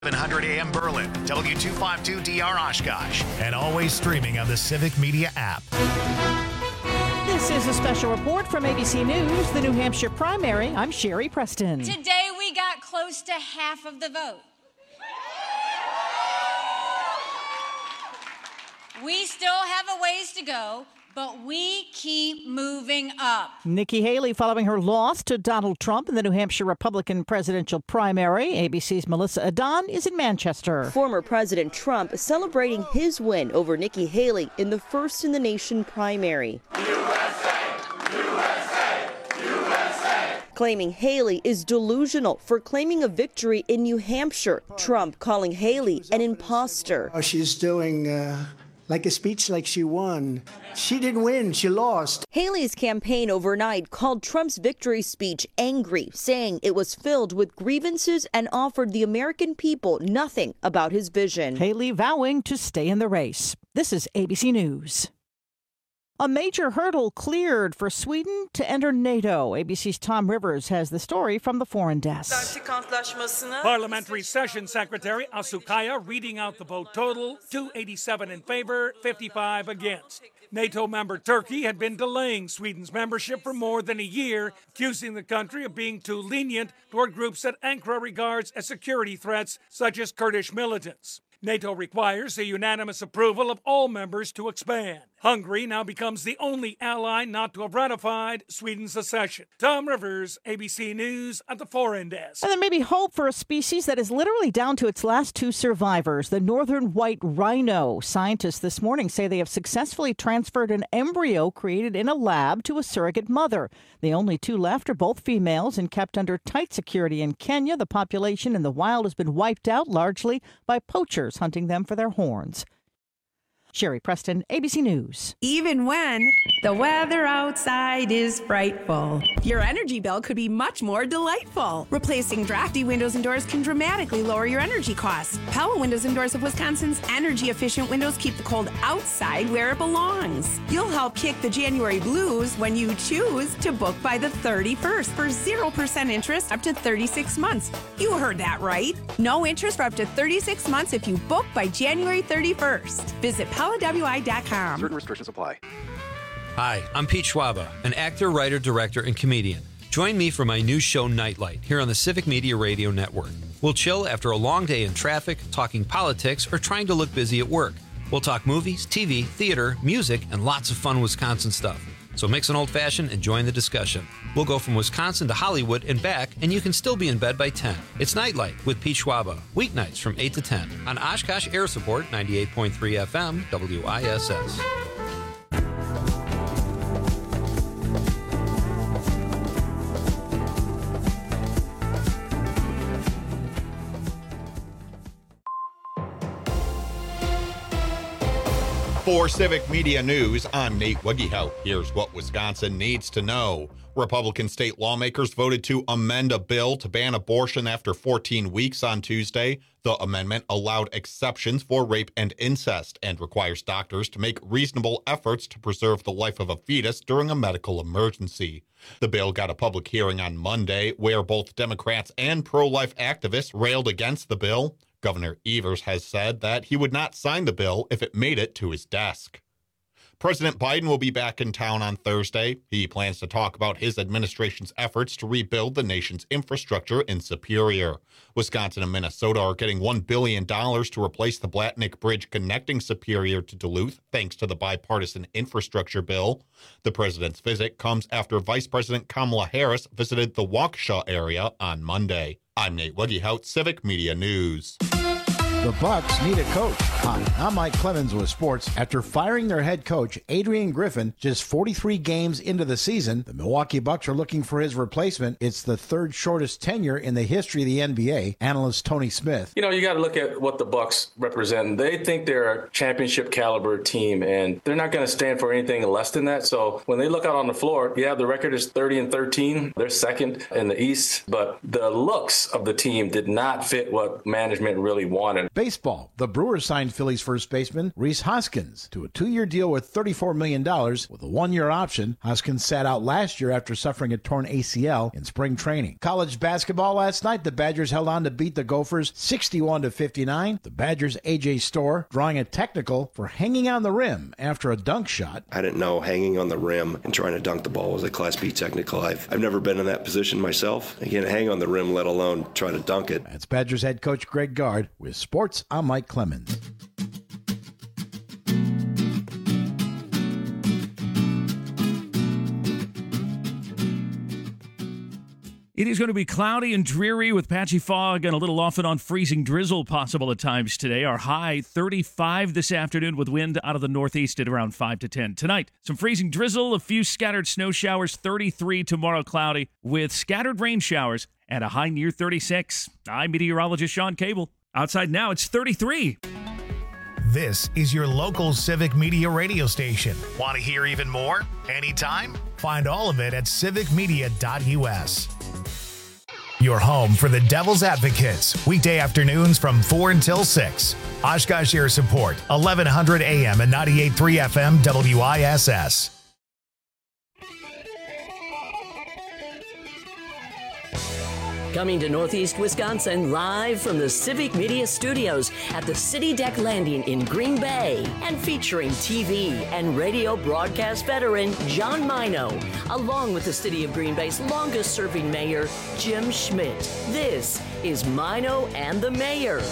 700 AM Berlin, W252DR Oshkosh, and always streaming on the Civic Media app. This is a special report from ABC News, the New Hampshire primary. I'm Sherry Preston. Today we got close to half of the vote. We still have a ways to go, but we keep moving up. Nikki Haley following her loss to Donald Trump in the New Hampshire Republican presidential primary. ABC's Melissa Adon is in Manchester. Former President Trump celebrating his win over Nikki Haley in the first in the nation primary. USA, USA, USA. Claiming Haley is delusional for claiming a victory in New Hampshire. Trump calling Haley an imposter. She's doing like a speech like she won. She didn't win, she lost. Haley's campaign overnight called Trump's victory speech angry, saying it was filled with grievances and offered the American people nothing about his vision. Haley vowing to stay in the race. This is ABC News. A major hurdle cleared for Sweden to enter NATO. ABC's Tom Rivers has the story from the Foreign Desk. Parliamentary Session Secretary Asukaya reading out the vote total, 287 in favor, 55 against. NATO member Turkey had been delaying Sweden's membership for more than a year, accusing the country of being too lenient toward groups that Ankara regards as security threats, such as Kurdish militants. NATO requires the unanimous approval of all members to expand. Hungary now becomes the only ally not to have ratified Sweden's accession. Tom Rivers, ABC News at the Foreign Desk. And there may be hope for a species that is literally down to its last two survivors, the northern white rhino. Scientists this morning say they have successfully transferred an embryo created in a lab to a surrogate mother. The only two left are both females and kept under tight security in Kenya. The population in the wild has been wiped out largely by poachers hunting them for their horns. Sherry Preston, ABC News. Even when the weather outside is frightful, your energy bill could be much more delightful. Replacing drafty windows and doors can dramatically lower your energy costs. Pella Windows and Doors of Wisconsin's energy-efficient windows keep the cold outside where it belongs. You'll help kick the January blues when you choose to book by the 31st for 0% interest up to 36 months. You heard that right. No interest for up to 36 months if you book by January 31st. Visit PellaWI.com. Certain restrictions apply. Hi, I'm Pete Schwaba, an actor, writer, director, and comedian. Join me for my new show, Nightlight, here on the Civic Media Radio Network. We'll chill after a long day in traffic, talking politics, or trying to look busy at work. We'll talk movies, TV, theater, music, and lots of fun Wisconsin stuff. So mix an old-fashioned and join the discussion. We'll go from Wisconsin to Hollywood and back, and you can still be in bed by 10. It's Nightlight with Pete Schwaba, weeknights from 8 to 10 on Oshkosh Air Support 98.3 FM WISS. For Civic Media News, I'm Nate Wiggyhout. Here's what Wisconsin needs to know. Republican state lawmakers voted to amend a bill to ban abortion after 14 weeks on Tuesday. The amendment allowed exceptions for rape and incest and requires doctors to make reasonable efforts to preserve the life of a fetus during a medical emergency. The bill got a public hearing on Monday, where both Democrats and pro-life activists railed against the bill. Governor Evers has said that he would not sign the bill if it made it to his desk. President Biden will be back in town on Thursday. He plans to talk about his administration's efforts to rebuild the nation's infrastructure in Superior. Wisconsin and Minnesota are getting $1 billion to replace the Blatnick Bridge connecting Superior to Duluth, thanks to the bipartisan infrastructure bill. The president's visit comes after Vice President Kamala Harris visited the Waukesha area on Monday. I'm Nate Wiggyhout, Civic Media News. The Bucks need a coach. Hi, I'm Mike Clemens with sports. After firing their head coach, Adrian Griffin, just 43 games into the season, the Milwaukee Bucks are looking for his replacement. It's the third shortest tenure in the history of the NBA. Analyst Tony Smith. You know, you got to look at what the Bucks represent. They think they're a championship caliber team, and they're not going to stand for anything less than that. So when they look out on the floor, yeah, the record is 30-13. They're second in the East, but the looks of the team did not fit what management really wanted. Baseball. The Brewers signed Phillies first baseman Rhys Hoskins to a 2-year deal with $34 million with a 1-year option. Hoskins sat out last year after suffering a torn ACL in spring training. College basketball last night, the Badgers held on to beat the Gophers 61-59. The Badgers' A.J. Storr drawing a technical for hanging on the rim after a dunk shot. I didn't know hanging on the rim and trying to dunk the ball was a Class B technical. I've never been in that position myself. I can't hang on the rim, let alone try to dunk it. That's Badgers head coach Greg Gard. With sports, I'm Mike Clemens. It is going to be cloudy and dreary with patchy fog and a little off and on freezing drizzle possible at times today. Our high 35 this afternoon with wind out of the northeast at around 5 to 10. Tonight, some freezing drizzle, a few scattered snow showers, 33 tomorrow cloudy with scattered rain showers and a high near 36. I'm meteorologist Sean Cable. Outside now, it's 33. This is your local Civic Media radio station. Want to hear even more? Anytime? Find all of it at civicmedia.us. Your home for the Devil's Advocates. Weekday afternoons from 4 until 6. Oshkosh Air Support, 1100 AM and 98.3 FM WISS. Coming to Northeast Wisconsin live from the Civic Media Studios at the City Deck Landing in Green Bay and featuring TV and radio broadcast veteran John Mino, along with the City of Green Bay's longest serving mayor, Jim Schmidt. This is Mino and the Mayor.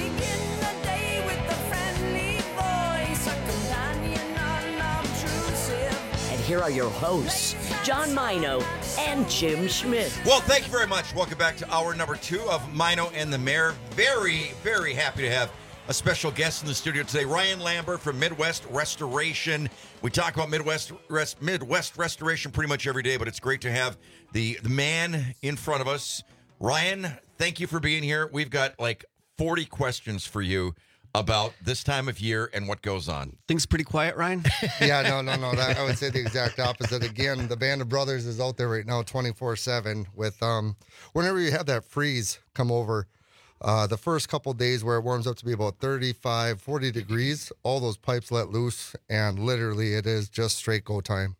And here are your hosts, John Mino and Jim Schmidt. Well, thank you very much. Welcome back to hour number 2 of Mino and the Mayor. Very, very happy to have a special guest in the studio today, Ryan Lambert from Midwest Restoration. We talk about Midwest Restoration pretty much every day, but it's great to have the man in front of us. Ryan, thank you for being here. We've got like 40 questions for you about this time of year and what goes on. Things pretty quiet, Ryan? Yeah, no. That, I would say the exact opposite. Again, the Band of Brothers is out there right now 24/7 with whenever you have that freeze come over, the first couple days where it warms up to be about 35, 40 degrees, all those pipes let loose, and literally it is just straight go time.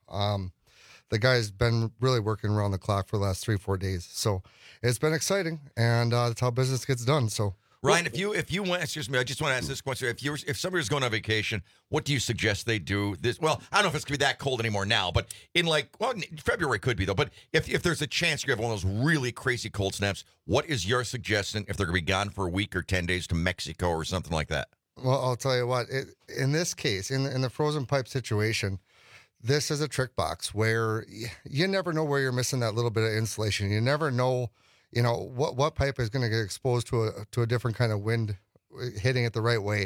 The guy's been really working around the clock for the last 3-4 days. So it's been exciting, and that's how business gets done. So Ryan, if you went, excuse me, I just want to ask this question. If somebody was going on vacation, what do you suggest they do? Well, I don't know if it's going to be that cold anymore now, but in February could be though. But if there's a chance you have one of those really crazy cold snaps, what is your suggestion if they're going to be gone for a week or 10 days to Mexico or something like that? Well, I'll tell you what. In this case, in the frozen pipe situation, this is a trick box where you never know where you're missing that little bit of insulation. You never know. You know, what pipe is going to get exposed to a different kind of wind hitting it the right way.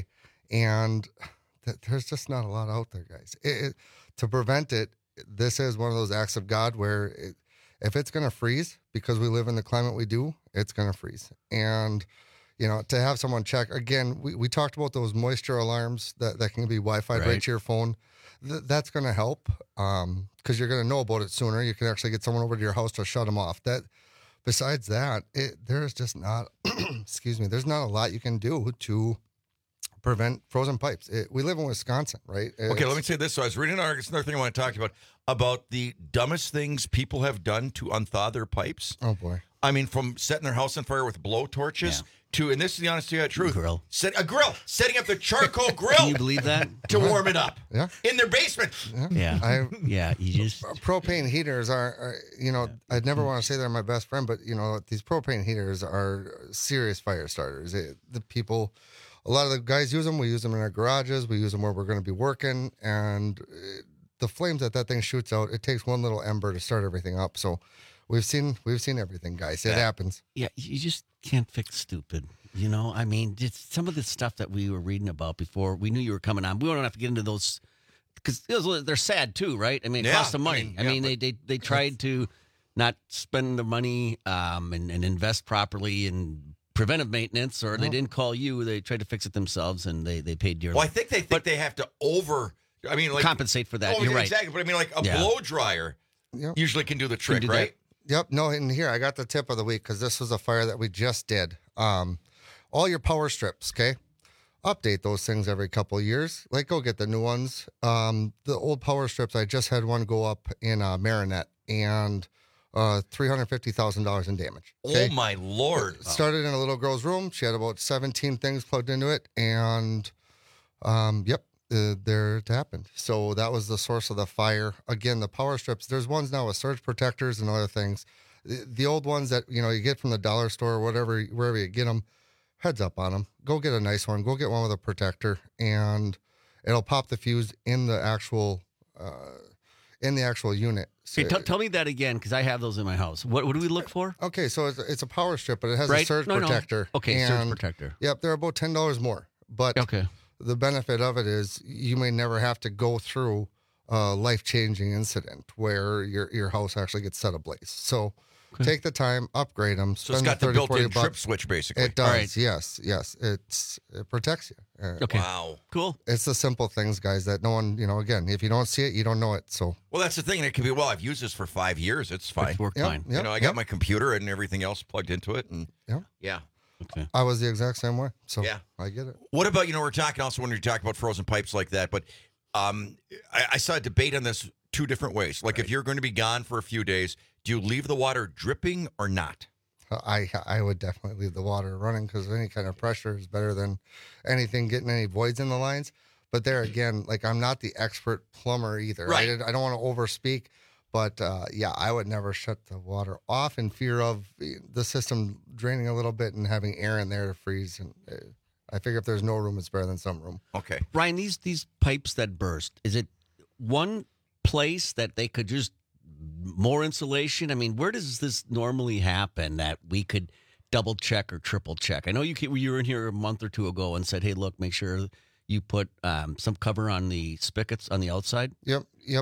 And there's just not a lot out there, guys. To prevent it, this is one of those acts of God where if it's going to freeze, because we live in the climate we do, it's going to freeze. And, you know, to have someone check, again, we talked about those moisture alarms that can be Wi-Fi right to your phone. That's going to help because you're going to know about it sooner. You can actually get someone over to your house to shut them off. Besides that, there's just not, there's not a lot you can do to prevent frozen pipes. We live in Wisconsin, right? Okay, let me say this. So I was reading another thing I want to talk about the dumbest things people have done to unthaw their pipes. Oh, boy. I mean, from setting their house on fire with blowtorches to, and this is the honest to God truth, setting up the charcoal grill. Can you believe that? To warm it up. Yeah. In their basement. Yeah. You just propane heaters are I'd never want to say they're my best friend, but these propane heaters are serious fire starters. A lot of the guys use them. We use them in our garages. We use them where we're going to be working, and the flames that thing shoots out, it takes one little ember to start everything up. So we've seen everything, guys. It happens. Yeah, you just can't fix stupid. You know, I mean, it's some of the stuff that we were reading about before we knew you were coming on. We don't have to get into those because they're sad too, right? I mean, it costs them money. They tried to not spend the money and invest properly in preventive maintenance, or they didn't call you. They tried to fix it themselves, and they paid dearly. Well, I think they have to compensate for that. You're right. Exactly, but I mean, like a blow dryer usually can do the trick, right? Yep. No, and here I got the tip of the week because this was a fire that we just did. All your power strips, okay? update those things every couple of years. Like, go get the new ones. The old power strips, I just had one go up in Marinette, and $350,000 in damage. Okay? Oh, my Lord. It started in a little girl's room. She had about 17 things plugged into it, and there it happened. So that was the source of the fire. Again, the power strips, there's ones now with surge protectors and other things. The old ones that, you get from the dollar store or whatever, wherever you get them, heads up on them. Go get a nice one. Go get one with a protector, and it'll pop the fuse in the actual unit. Hey, tell me that again, because I have those in my house. What do we look for? Okay, so it's a power strip, but it has a surge protector. No. Okay, surge protector. Yep, they're about $10 more. But the benefit of it is you may never have to go through a life-changing incident where your house actually gets set ablaze. So take the time, upgrade them. So it's got the built-in trip switch, basically. It does, right. Yes. It protects you. Okay. Wow. Cool. It's the simple things, guys, that no one, again, if you don't see it, you don't know it. So. Well, that's the thing. And it could be, I've used this for 5 years. It's fine. It's worked fine. Yep, I got my computer and everything else plugged into it. And yeah. Okay. I was the exact same way. So I get it. What about, we're talking also when you're talking about frozen pipes like that, but I saw a debate on this two different ways. Like if you're going to be gone for a few days, do you leave the water dripping or not? I would definitely leave the water running because any kind of pressure is better than anything getting any voids in the lines. But there again, like I'm not the expert plumber either. Right. I don't want to overspeak, but I would never shut the water off in fear of the system draining a little bit and having air in there to freeze. And I figure if there's no room, it's better than some room. Okay. Brian, these pipes that burst, is it one place that they could just more insulation? I mean, where does this normally happen that we could double check or triple check? I know you were in here a month or two ago and said, hey, look, make sure you put some cover on the spigots on the outside. Yep.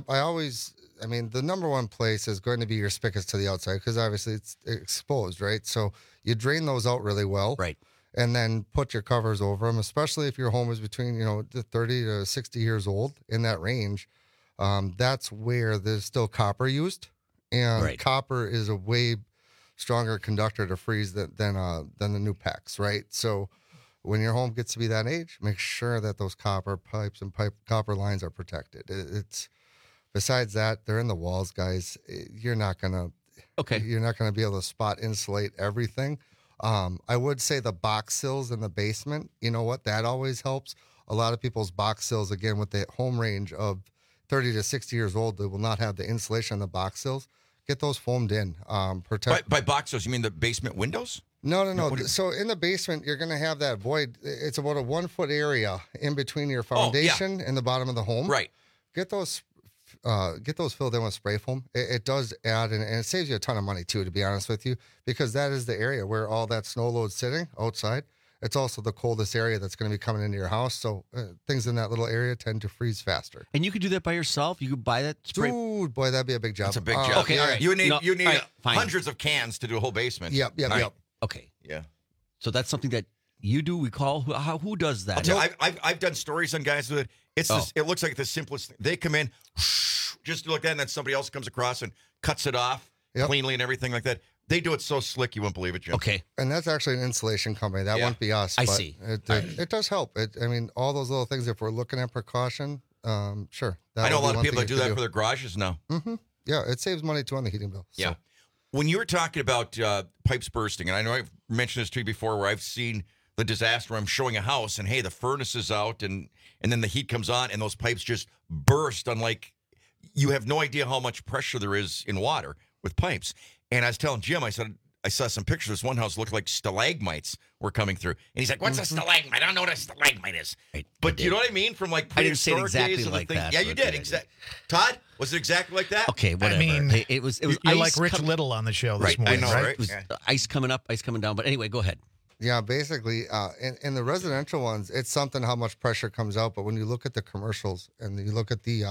The number one place is going to be your spigots to the outside because obviously it's exposed, right? So you drain those out really well. Right. And then put your covers over them, especially if your home is between, 30 to 60 years old, in that range. That's where there's still copper used. And copper is a way stronger conductor to freeze than the new PEX, right? So when your home gets to be that age, make sure that those copper pipes and copper lines are protected. It's besides that, they're in the walls, guys. You're not gonna be able to spot insulate everything. I would say the box sills in the basement, you know what? That always helps. A lot of people's box sills, again, with the home range of 30 to 60 years old, they will not have the insulation on the box sills. Get those foamed in. Protect. By box sills, you mean the basement windows? No. So in the basement, you're going to have that void. It's about a 1 foot area in between your foundation and the bottom of the home. Right. Get those filled in with spray foam. It does add, and it saves you a ton of money too, to be honest with you, because that is the area where all that snow load's sitting outside. It's also the coldest area that's going to be coming into your house. So things in that little area tend to freeze faster. And you could do that by yourself? You could buy that spray? Dude, boy, that'd be a big job. That's a big job. Okay, all right. You need hundreds of cans to do a whole basement. Yep. Okay. Yeah. So that's something that you do, we call? Who does that? I've done stories on guys with it. It looks like the simplest thing. They come in, just like that, and then somebody else comes across and cuts it off cleanly and everything like that. They do it so slick you won't believe it, Jim. Okay. And that's actually an insulation company. That won't be us. I but see. It does help. All those little things, if we're looking at precaution, sure. I know a lot of people that do that for their garages now. Mm-hmm. Yeah, it saves money too on the heating bill. So. Yeah. When you were talking about pipes bursting, and I know I've mentioned this to you before where I've seen the disaster where I'm showing a house and, hey, the furnace is out and then the heat comes on and those pipes just burst on you have no idea how much pressure there is in water with pipes. And I was telling Jim, I said, I saw some pictures. This one house looked like stalagmites were coming through. And he's like, what's a stalagmite? I don't know what a stalagmite is. But you know what I mean? From I didn't say it exactly days like that. Yeah, you did. Todd, was it exactly like that? Okay, whatever. I mean, it was you're ice like Rich Little on the show this morning, I know, right? It was ice coming up, ice coming down. But anyway, go ahead. Yeah, basically, in the residential ones, it's something how much pressure comes out. But when you look at the commercials and you look at the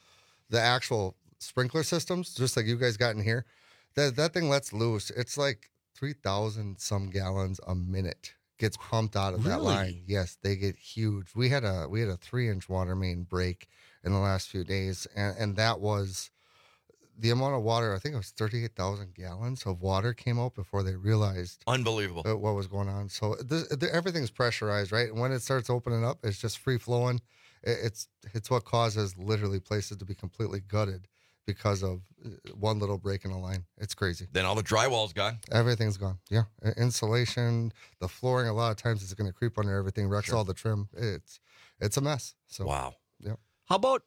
actual sprinkler systems, just like you guys got in here, that thing lets loose. It's like 3,000 some gallons a minute gets pumped out of that line. Yes, they get huge. We had a 3-inch water main break in the last few days, and that was the amount of water, I think it was 38,000 gallons of water came out before they realized unbelievable what was going on. So everything's pressurized, right? And when it starts opening up, it's just free flowing. It's what causes literally places to be completely gutted because of one little break in the line. It's crazy. Then all the drywall's gone. Everything's gone. Yeah. Insulation, the flooring, a lot of times it's going to creep under everything, wrecks all the trim. It's a mess. So wow. Yeah. How about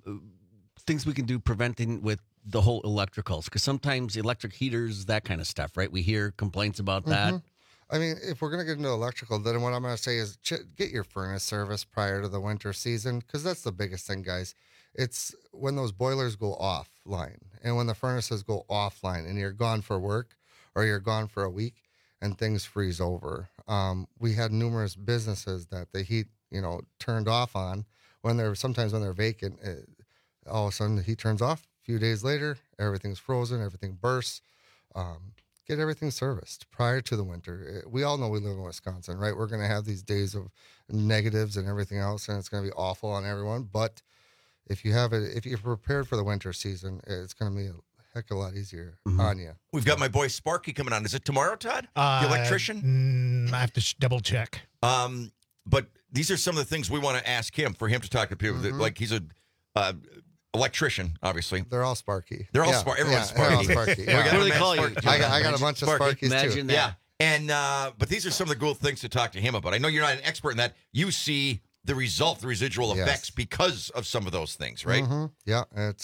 things we can do preventing with the whole electricals? Because sometimes electric heaters, that kind of stuff, right? We hear complaints about that. I mean, if we're going to get into electrical, then what I'm going to say is get your furnace service prior to the winter season, because that's the biggest thing, guys. It's when those boilers go offline and when the furnaces go offline and you're gone for work or you're gone for a week and things freeze over. We had numerous businesses that the heat, turned off on sometimes when they're vacant. All of a sudden the heat turns off. A few days later, everything's frozen, everything bursts. Get everything serviced prior to the winter. We all know we live in Wisconsin, right? We're going to have these days of negatives and everything else, and it's going to be awful on everyone. But if you're prepared for the winter season, it's going to be a heck of a lot easier on you. We've got my boy Sparky coming on. Is it tomorrow, Todd? The electrician? I have to double check. But these are some of the things we want to ask him for him to talk to people. Like he's a electrician, obviously. They're all Sparky. They're all Sparky. Everyone's Sparky. They're all Sparky. Yeah. What do they call you? I got a bunch of Sparkies Imagine too. that. Yeah. And but these are some of the cool things to talk to him about. I know you're not an expert in that. You see the residual effects because of some of those things, right? Yeah, it's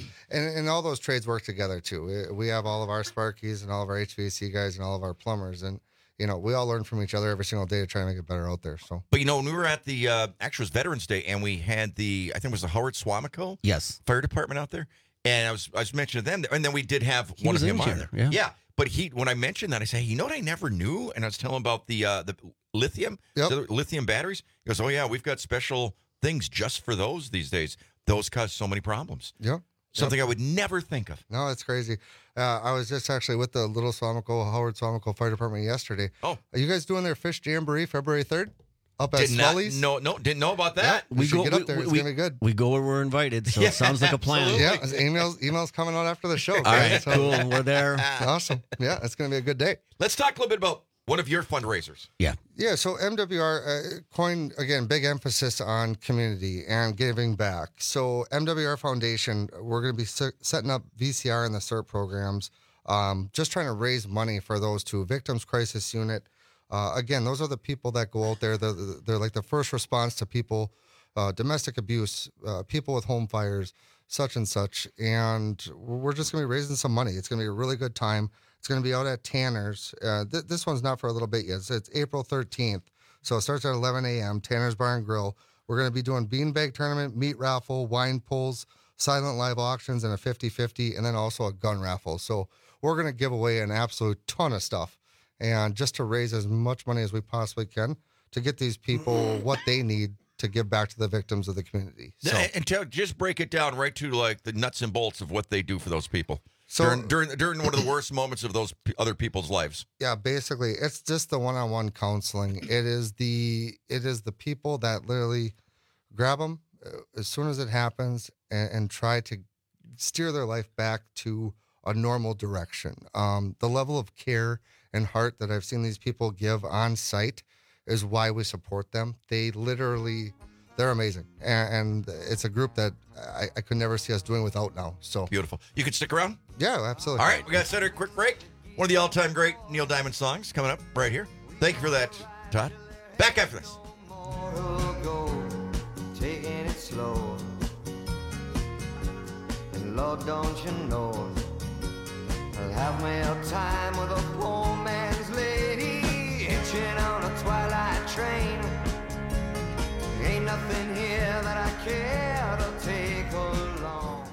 and all those trades work together too. We have all of our Sparkies and all of our HVAC guys and all of our plumbers, and we all learn from each other every single day to try and make it better out there. So, but when we were at the actually it was Veterans Day, and we had I think it was the Howard Swamico Fire Department out there, and I was mentioning them, and then we did have one of him on there. Yeah. But when I mentioned that, I say, hey, what I never knew, and I was telling him about the lithium, the lithium batteries. He goes, oh yeah, we've got special things just for those these days. Those cause so many problems. Yep. Something I would never think of. No, it's crazy. I was just actually with the Little Swamico, Howard Swamico Fire Department yesterday. Oh. Are you guys doing their fish jamboree February 3rd? Up at Sully's? No, didn't know about that. Yeah, we get up there. It's going to be good. We go where we're invited, so it sounds like a plan. Yeah, emails coming out after the show. All right, cool. We're there. Awesome. Yeah, it's going to be a good day. Let's talk a little bit about one of your fundraisers. Yeah, so MWR coined, again, big emphasis on community and giving back. So MWR Foundation, we're going to be setting up VCR and the CERT programs, just trying to raise money for those two. Victims Crisis Unit. Again, those are the people that go out there. They're like the first response to people, domestic abuse, people with home fires, such and such. And we're just going to be raising some money. It's going to be a really good time. It's going to be out at Tanner's. This one's not for a little bit yet. It's April 13th. So it starts at 11 a.m., Tanner's Bar and Grill. We're going to be doing beanbag tournament, meat raffle, wine pulls, silent live auctions, and a 50-50, and then also a gun raffle. So we're going to give away an absolute ton of stuff. And just to raise as much money as we possibly can to get these people what they need to give back to the victims of the community. So, and just break it down right to like the nuts and bolts of what they do for those people. So during one of the worst moments of those other people's lives. Yeah, basically, it's just the one-on-one counseling. It is the people that literally grab them as soon as it happens and try to steer their life back to a normal direction. The level of care and heart that I've seen these people give on site is why we support them. They're amazing. And it's a group that I could never see us doing without now. So beautiful. You could stick around? Yeah, absolutely. All right, we got to set a quick break. One of the all-time great Neil Diamond songs coming up right here. Thank you for that, Todd. Back after this. Taking it slow. And Lord, don't you know, I'll have me a time with a poor man's lady, hitching on a twilight train. Ain't nothing here that I care to take along.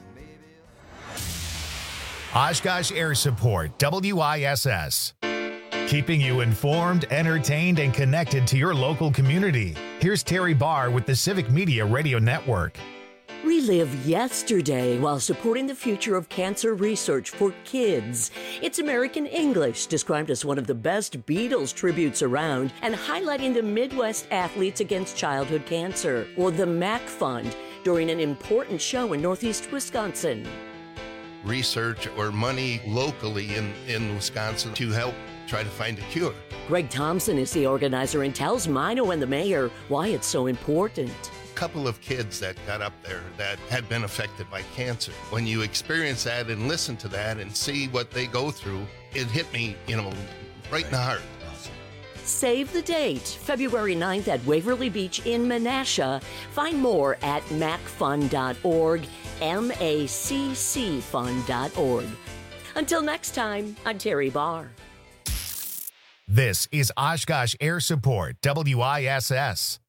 Oshkosh Air Support, WISS. Keeping you informed, entertained, and connected to your local community. Here's Terry Barr with the Civic Media Radio Network. Relive yesterday while supporting the future of cancer research for kids. It's American English, described as one of the best Beatles tributes around, and highlighting the Midwest athletes against childhood cancer, or the MAC Fund, during an important show in Northeast Wisconsin. research or money locally in Wisconsin to help try to find a cure. Greg Thompson is the organizer and tells Mino and the mayor why it's so important. Couple of kids that got up there that had been affected by cancer. When you experience that and listen to that and see what they go through, it hit me, right in the heart. Save the date, February 9th at Waverly Beach in Menasha. Find more at macfund.org, maccfund.org. Until next time, I'm Terry Barr. This is Oshkosh Air Support, WISS.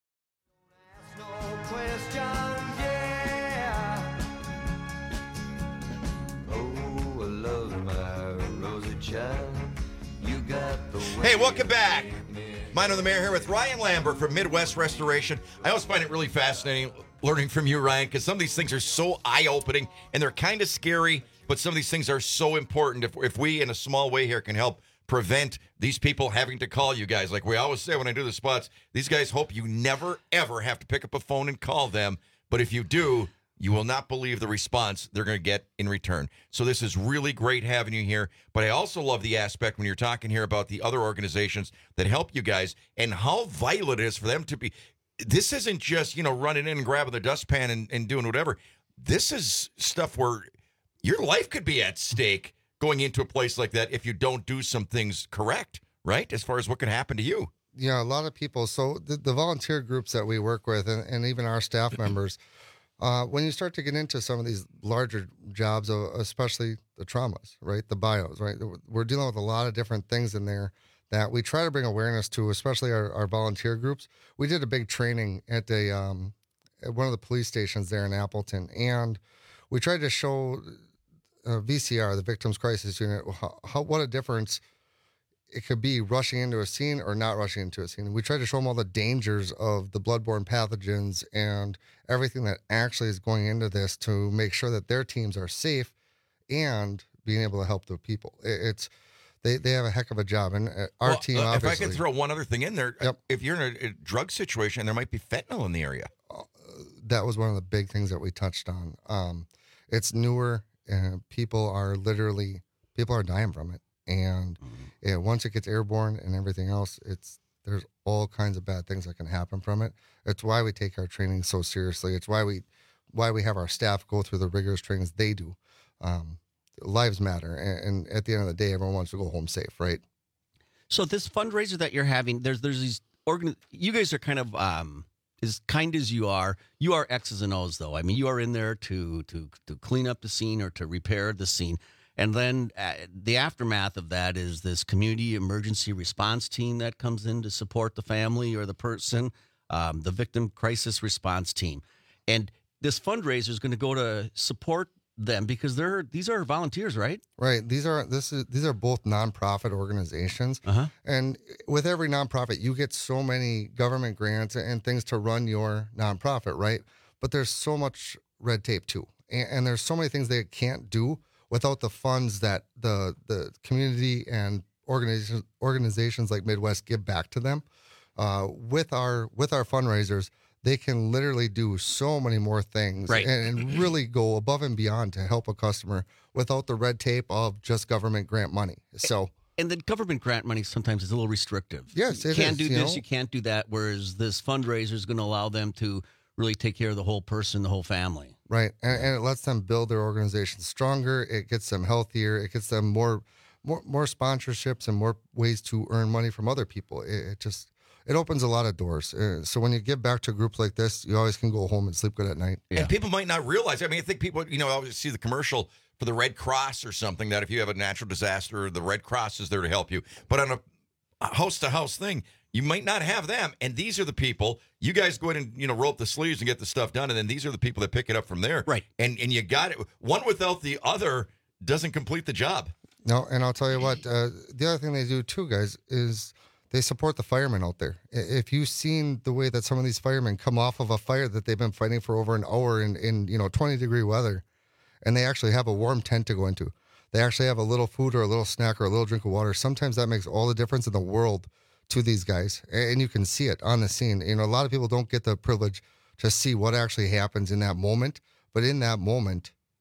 Hey, welcome back. Mine on the Mayor here with Ryan Lambert from Midwest Restoration. I always find it really fascinating learning from you, Ryan, because some of these things are so eye-opening and they're kind of scary, but some of these things are so important. If we, in a small way here, can help prevent these people having to call you guys. Like we always say when I do the spots, these guys hope you never, ever have to pick up a phone and call them. But if you do, you will not believe the response they're going to get in return. So this is really great having you here. But I also love the aspect when you're talking here about the other organizations that help you guys and how vital it is for them to be. This isn't just, running in and grabbing the dustpan and doing whatever. This is stuff where your life could be at stake going into a place like that if you don't do some things correct, right? As far as what could happen to you. Yeah, a lot of people. So the volunteer groups that we work with and even our staff members, when you start to get into some of these larger jobs, especially the traumas, right? The bios, right? We're dealing with a lot of different things in there that we try to bring awareness to, especially our volunteer groups. We did a big training at one of the police stations there in Appleton, and we tried to show VCR, the Victims Crisis Unit, what a difference it could be rushing into a scene or not rushing into a scene. We tried to show them all the dangers of the bloodborne pathogens and everything that actually is going into this to make sure that their teams are safe and being able to help their people. They have a heck of a job, and our team obviously. If I could throw one other thing in there, if you're in a drug situation, there might be fentanyl in the area. That was one of the big things that we touched on. It's newer, and people are dying from it. And once it gets airborne and everything else, there's all kinds of bad things that can happen from it. It's why we take our training so seriously. It's why we have our staff go through the rigorous trainings they do. Lives matter, and at the end of the day, everyone wants to go home safe, right? So this fundraiser that you're having, there's these you guys are kind of as kind as you are X's and O's though. I mean, you are in there to clean up the scene or to repair the scene. And then the aftermath of that is this community emergency response team that comes in to support the family or the person, the victim crisis response team. And this fundraiser is going to go to support them because these are volunteers, right? Right. These are both nonprofit organizations. And with every nonprofit, you get so many government grants and things to run your nonprofit, right? But there's so much red tape too. And there's so many things they can't do without the funds that the community and organizations like Midwest give back to them. With our fundraisers, they can literally do so many more things, right, and really go above and beyond to help a customer without the red tape of just government grant money. So. And the government grant money sometimes is a little restrictive. Yes, you can't do this, you can't do that, whereas this fundraiser is going to allow them to really take care of the whole person, the whole family. Right, and it lets them build their organization stronger. It gets them healthier. It gets them more sponsorships and more ways to earn money from other people. It opens a lot of doors. So when you give back to groups like this, you always can go home and sleep good at night. Yeah. And people might not realize. I mean, I think people, always see the commercial for the Red Cross or something that if you have a natural disaster, the Red Cross is there to help you. But on a house-to-house thing, you might not have them. And these are the people, you guys go ahead and, roll up the sleeves and get the stuff done. And then these are the people that pick it up from there. Right. And you got it. One without the other doesn't complete the job. No, and I'll tell you what, the other thing they do too, guys, is they support the firemen out there. If you've seen the way that some of these firemen come off of a fire that they've been fighting for over an hour in 20-degree weather, and they actually have a warm tent to go into. They actually have a little food or a little snack or a little drink of water. Sometimes that makes all the difference in the world to these guys, and you can see it on the scene. A lot of people don't get the privilege to see what actually happens in that moment, but in that moment,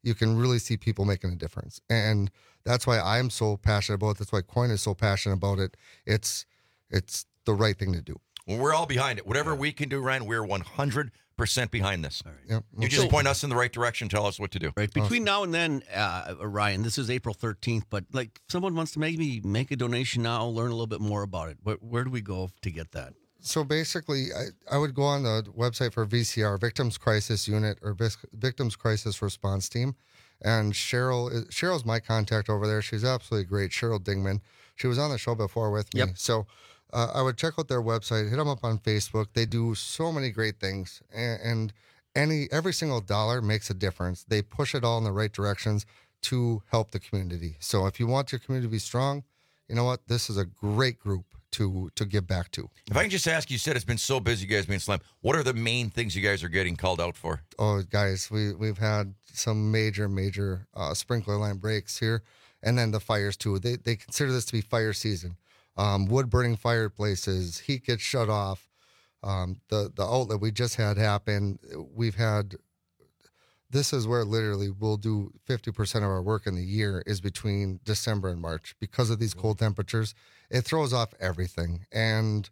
you can really see people making a difference. And that's why I'm so passionate about it. That's why KOIN is so passionate about it. It's the right thing to do. Well, we're all behind it. Whatever we can do, Ryan, we're 100% behind this. Right. Yep. You just point us in the right direction, tell us what to do. Right. Between now and then, Ryan, this is April 13th, but like someone wants to maybe make a donation now, learn a little bit more about it. Where do we go to get that? So basically, I would go on the website for VCR, Victims Crisis Unit, or Victims Crisis Response Team. And Cheryl's my contact over there. She's absolutely great. Cheryl Dingman. She was on the show before with me. Yep. So I would check out their website, hit them up on Facebook. They do so many great things. And every single dollar makes a difference. They push it all in the right directions to help the community. So if you want your community to be strong, you know what? This is a great group to give back to. If I can just ask, you said it's been so busy, you guys being slammed. What are the main things you guys are getting called out for? Oh, guys, we've had some major sprinkler line breaks here, and then the fires too. They consider this to be fire season. Wood burning fireplaces, heat gets shut off. The outlet we just had happen. This is where literally we'll do 50% of our work in the year is between December and March because of these cold temperatures. It throws off everything. And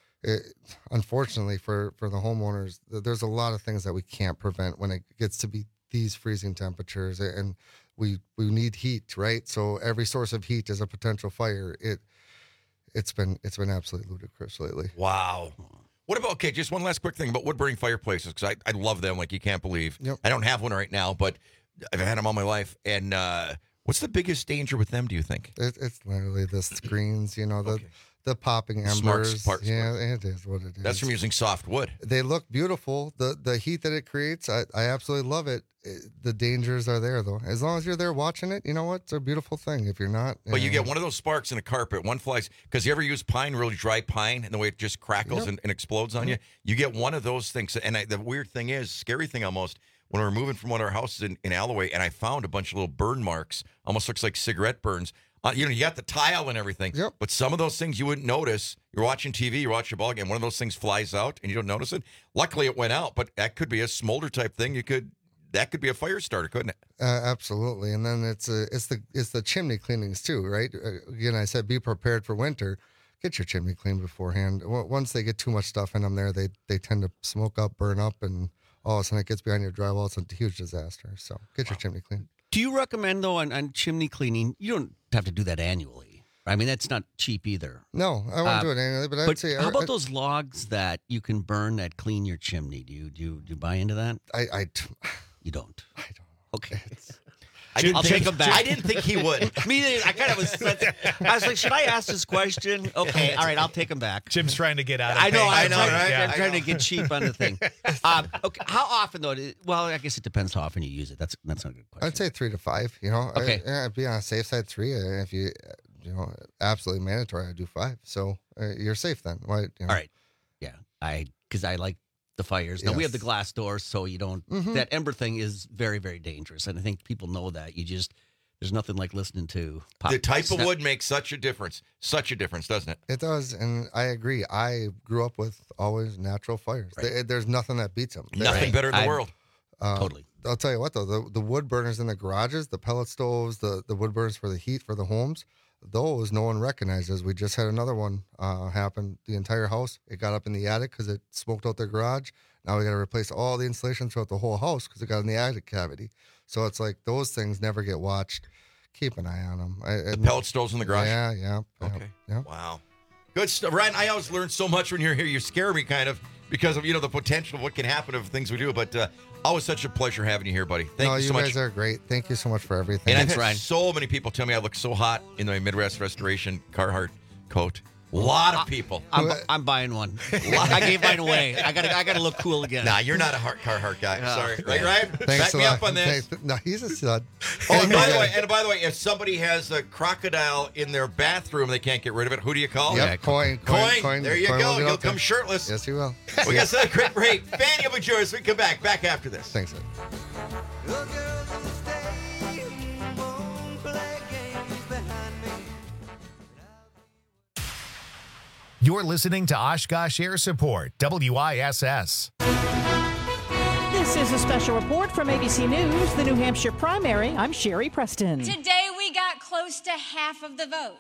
unfortunately for the homeowners, there's a lot of things that we can't prevent when it gets to be these freezing temperatures. And we need heat, right? So every source of heat is a potential fire. It's been absolutely ludicrous lately. Wow. What about, okay, just one last quick thing about wood-burning fireplaces, because I love them like you can't believe. Yep. I don't have one right now, but I've had them all my life. And what's the biggest danger with them, do you think? It's literally the screens, the popping embers. Smart. It is what it is. That's from using soft wood. They look beautiful. The heat that it creates, I absolutely love it. The dangers are there, though. As long as you're there watching it, you know what? It's a beautiful thing. If you're not. But you get one of those sparks in a carpet, one flies, because you ever use pine, really dry pine, and the way it just crackles and explodes on you? You get one of those things. And the weird thing is, scary thing almost, when we were moving from one of our houses in Alloway, and I found a bunch of little burn marks, almost looks like cigarette burns. You got the tile and everything, but some of those things you wouldn't notice. You're watching TV, you're watching a ball game, one of those things flies out, and you don't notice it. Luckily, it went out, but that could be a smolder type thing. That could be a fire starter, couldn't it? Absolutely. And then it's the chimney cleanings too, right? Again, I said be prepared for winter. Get your chimney cleaned beforehand. Once they get too much stuff in them there, they tend to smoke up, burn up, and all of a sudden it gets behind your drywall. It's a huge disaster. So get your chimney cleaned. Do you recommend, though, on chimney cleaning, you don't have to do that annually? I mean, that's not cheap either. No, I won't do it annually, but I'd say... How about those logs that you can burn that clean your chimney? Do you buy into that? You don't? I don't. Okay. I'll take him back. I didn't think he would. Me neither. I was like, should I ask this question? Okay, all right, I'll take him back. Jim's trying to get out of I know, right? I'm trying to get cheap on the thing. Okay, how often, though? Well, I guess it depends how often you use it. That's not a good question. I'd say 3 to 5, Okay. I'd be on a safe side 3. If you absolutely mandatory, I'd do 5. So you're safe then. Why? All right. Yeah, because I like the fires. Now, we have the glass doors, so you don't... That ember thing is very, very dangerous, and I think people know that. There's nothing like listening to pop. The type of wood makes such a difference. Such a difference, doesn't it? It does, and I agree. I grew up with always natural fires. Right. There's nothing that beats them. Nothing better in the world. Totally. I'll tell you what, though, the wood burners in the garages, the pellet stoves, the wood burners for the heat for the homes, those no one recognizes. We just had another one happen. The entire house, it got up in the attic because it smoked out their garage. Now we got to replace all the insulation throughout the whole house because it got in the attic cavity. So it's like those things never get watched. Keep an eye on them. The pellet stoves in the garage? Yeah. Okay. Yeah. Wow. Good stuff. Ryan, I always learn so much when you're here. You scare me kind of because of, the potential of what can happen of things we do. But always such a pleasure having you here, buddy. Thank you so much. You guys are great. Thank you so much for everything. And I've had so many people tell me I look so hot in the Midwest Restoration Carhartt coat. A lot of people. I'm buying one. I gave mine away. I gotta look cool again. Nah, you're not a Carhartt guy. Sorry. Right, Ryan? Thanks Back me up on this. No, he's a stud. And by the way, if somebody has a crocodile in their bathroom, they can't get rid of it. Who do you call? Yeah, KOIN. There you go. He'll come shirtless. Yes, he will. We got a quick break. Fanny will be yours. We come back after this. Thanks, sir. You're listening to Oshkosh Air Support, WISS. This This is a special report from ABC News, the New Hampshire primary. I'm Sherry Preston. Today we got close to half of the vote.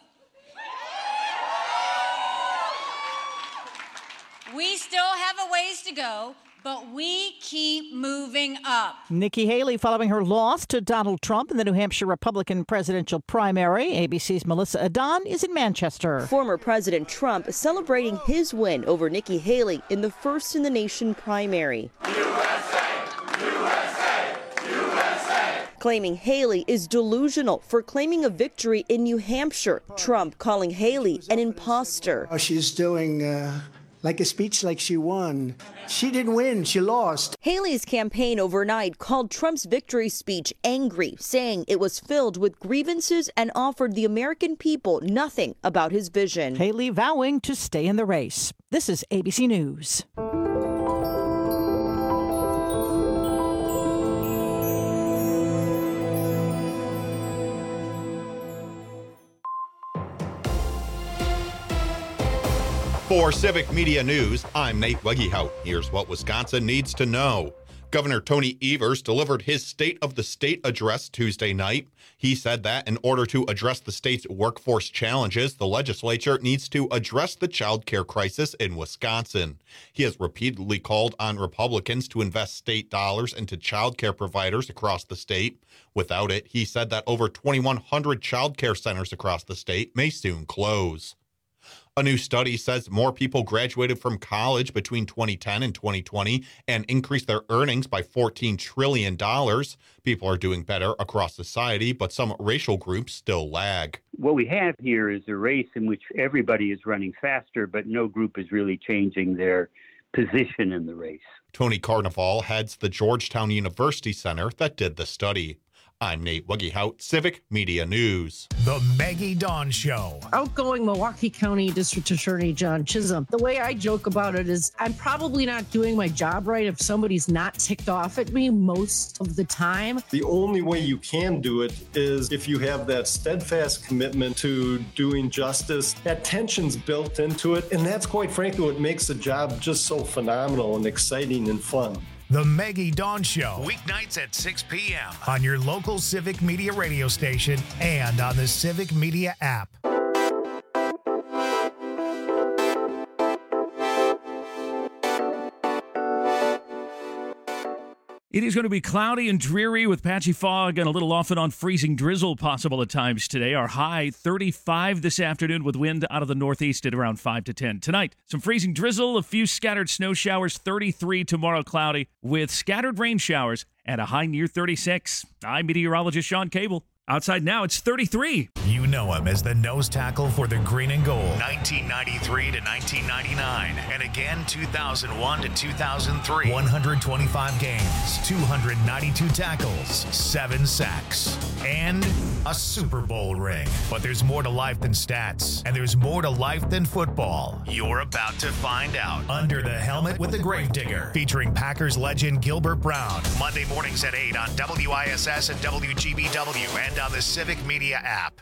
We still have a ways to go, but we keep moving up. Nikki Haley following her loss to Donald Trump in the New Hampshire Republican presidential primary. ABC's Melissa Adon is in Manchester. Former President Trump celebrating his win over Nikki Haley in the first in the nation primary. Claiming Haley is delusional for claiming a victory in New Hampshire. Trump calling Haley an imposter. She's doing like a speech like she won. She didn't win, she lost. Haley's campaign overnight called Trump's victory speech angry, saying it was filled with grievances and offered the American people nothing about his vision. Haley vowing to stay in the race. This is ABC News. For Civic Media News, I'm Nate Wegehout. Here's what Wisconsin needs to know. Governor Tony Evers delivered his State of the State address Tuesday night. He said that in order to address the state's workforce challenges, the legislature needs to address the child care crisis in Wisconsin. He has repeatedly called on Republicans to invest state dollars into child care providers across the state. Without it, he said that over 2,100 child care centers across the state may soon close. A new study says more people graduated from college between 2010 and 2020 and increased their earnings by $14 trillion. People are doing better across society, but some racial groups still lag. What we have here is a race in which everybody is running faster, but no group is really changing their position in the race. Tony Carnival heads the Georgetown University Center that did the study. I'm Nate Wegehout, Civic Media News. The Maggie Dawn Show. Outgoing Milwaukee County District Attorney John Chisholm. The way I joke about it is I'm probably not doing my job right if somebody's not ticked off at me most of the time. The only way you can do it is if you have that steadfast commitment to doing justice. That tension's built into it, and that's quite frankly what makes the job just so phenomenal and exciting and fun. The Maggie Dawn Show, weeknights at 6 p.m. on your local Civic Media radio station and on the Civic Media app. It is going to be cloudy and dreary with patchy fog and a little off and on freezing drizzle possible at times today. Our high 35 this afternoon with wind out of the northeast at around 5 to 10. Tonight, some freezing drizzle, a few scattered snow showers, 33 tomorrow cloudy with scattered rain showers and a high near 36. I'm meteorologist Sean Cable. Outside now, it's 33. You know him as the nose tackle for the green and gold. 1993 to 1999. And again, 2001 to 2003. 125 games, 292 tackles, 7 sacks, and a Super Bowl ring. But there's more to life than stats. And there's more to life than football. You're about to find out. Under the Helmet with the Gravedigger. Featuring Packers legend Gilbert Brown. Monday mornings at 8 on WISS and WGBW and on the Civic Media app.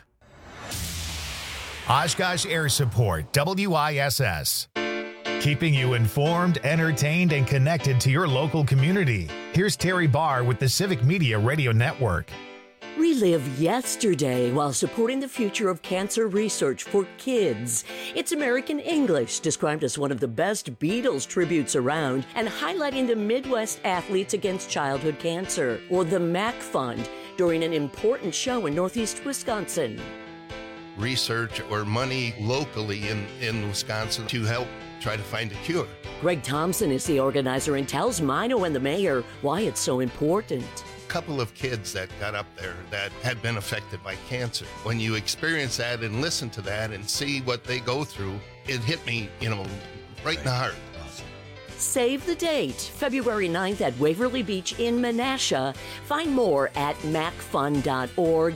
Oshkosh Air Support, WISS. Keeping you informed, entertained, and connected to your local community. Here's Terry Barr with the Civic Media Radio Network. Relive yesterday while supporting the future of cancer research for kids. It's American English, described as one of the best Beatles tributes around and highlighting the Midwest athletes against childhood cancer, or the MAC Fund, during an important show in Northeast Wisconsin. Research or money locally in Wisconsin to help try to find a cure. Greg Thompson is the organizer and tells Mino and the mayor why it's so important. Couple of kids that got up there that had been affected by cancer. When you experience that and listen to that and see what they go through, it hit me, right in the heart. Save the date, February 9th at Waverly Beach in Menasha. Find more at macfund.org,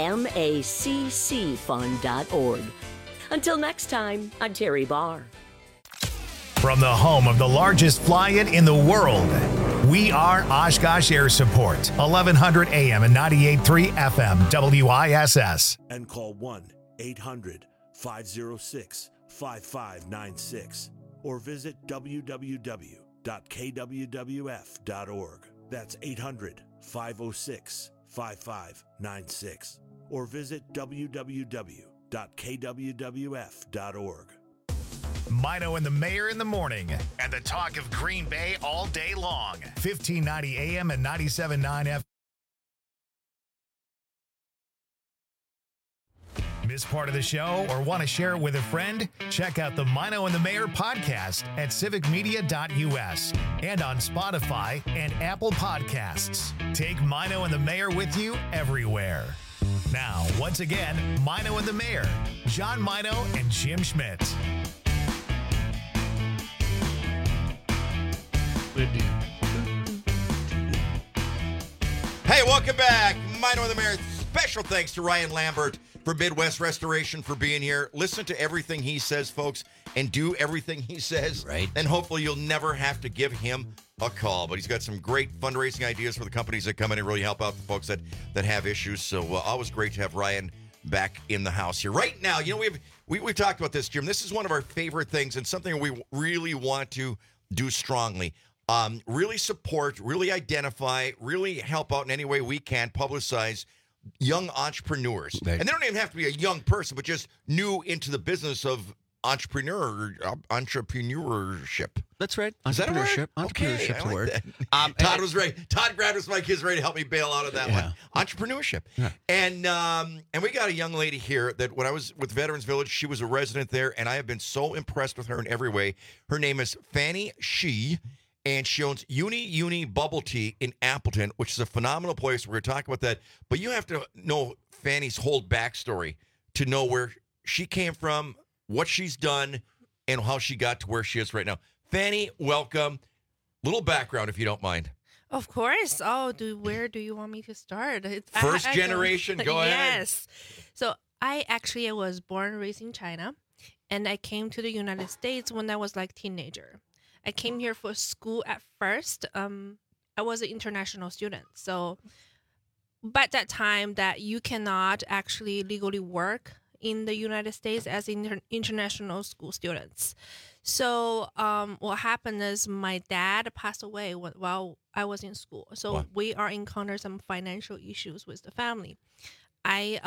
maccfund.org. Until next time, I'm Terry Barr. From the home of the largest fly-in in the world, we are Oshkosh Air Support, 1100 AM and 98.3 FM, WISS. And call 1-800-506-5596 or visit www.kwwf.org. That's 800-506-5596. Or visit www.kwwf.org. Mino and the Mayor in the morning, and the talk of Green Bay all day long. 1590 AM and 97.9 FM. Miss part of the show or want to share it with a friend? Check out the Mino and the Mayor podcast at civicmedia.us and on Spotify and Apple Podcasts. Take Mino and the Mayor with you everywhere. Now, once again, Mino and the Mayor, John Mino and Jim Schmidt. Hey, welcome back. Mino and the Mayor. Special thanks to Ryan Lambert for Midwest Restoration for being here. Listen to everything he says, folks, and do everything he says. Right. And hopefully you'll never have to give him a call. But he's got some great fundraising ideas for the companies that come in and really help out the folks that have issues. So always great to have Ryan back in the house here. Right now, you know, we've talked about this, Jim. This is one of our favorite things and something we really want to do strongly. Really support, really identify, really help out in any way we can, publicize young entrepreneurs. Right. And they don't even have to be a young person, but just new into the business of entrepreneurship. That's right. Is that a word? Entrepreneurship's a word. Todd was ready. Todd grabbed his mic. He's ready to help me bail out of that one. Entrepreneurship. Yeah. And we got a young lady here that when I was with Veterans Village, she was a resident there, and I have been so impressed with her in every way. Her name is Fanny Shih. And she owns Uni Bubble Tea in Appleton, which is a phenomenal place. We're going to talk about that. But you have to know Fanny's whole backstory to know where she came from, what she's done, and how she got to where she is right now. Fanny, welcome. Little background, if you don't mind. Of course. Oh, where do you want me to start? First generation, go ahead. Yes. So I was born and raised in China, and I came to the United States when I was like teenager. I came here for school at first. I was an international student. So, but that time that you cannot actually legally work in the United States as international school students. So what happened is my dad passed away while I was in school. So we are encountered some financial issues with the family. I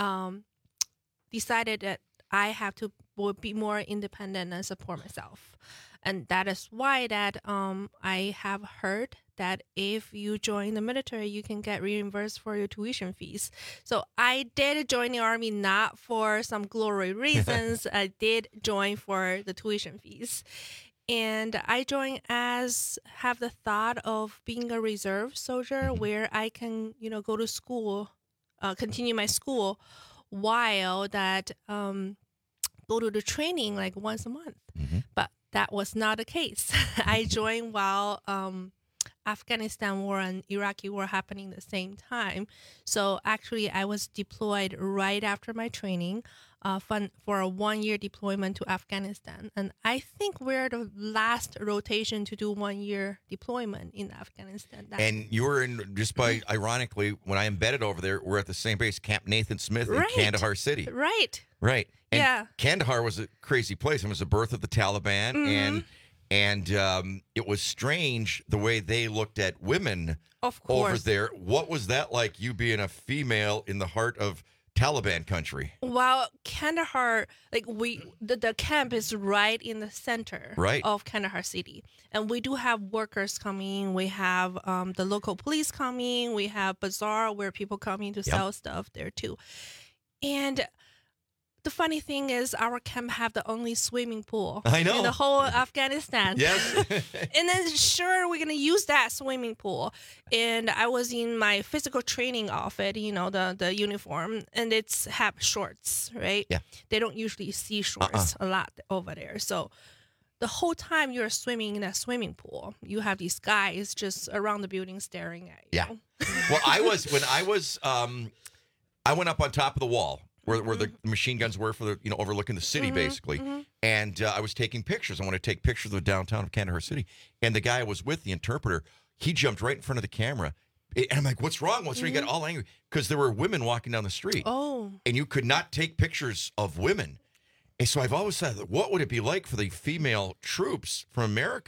decided that I have to be more independent and support myself. And that is why that I have heard that if you join the military, you can get reimbursed for your tuition fees. So I did join the Army not for some glory reasons. I did join for the tuition fees. And I joined have the thought of being a reserve soldier where I can, go to school, continue my school while that go to the training like once a month. Mm-hmm. But that was not the case. I joined while Afghanistan war and Iraqi war happening at the same time. So actually, I was deployed right after my training for a 1-year deployment to Afghanistan. And I think we're the last rotation to do 1-year deployment in Afghanistan. And you were ironically, when I embedded over there, we're at the same base, Camp Nathan Smith in Kandahar City. Right. Right. And yeah. Kandahar was a crazy place. It was the birth of the Taliban, and it was strange the way they looked at women over there. What was that like, you being a female in the heart of Taliban country? Well, Kandahar, the camp is right in the center of Kandahar city. And we do have workers coming. We have the local police coming. We have bazaar where people come in to sell stuff there too. And the funny thing is our camp have the only swimming pool in the whole Afghanistan. Yes. And then sure, we're going to use that swimming pool. And I was in my physical training outfit, the uniform, and it's have shorts, right? Yeah. They don't usually see shorts a lot over there. So the whole time you're swimming in that swimming pool, you have these guys just around the building staring at you. Yeah. Well, I went up on top of the wall where the machine guns were for the, overlooking the city, basically. Mm-hmm. And I was taking pictures. I want to take pictures of the downtown of Kandahar City. And the guy I was with, the interpreter, he jumped right in front of the camera. And I'm like, what's wrong? He got all angry because there were women walking down the street. Oh. And you could not take pictures of women. And so I've always said, what would it be like for the female troops from America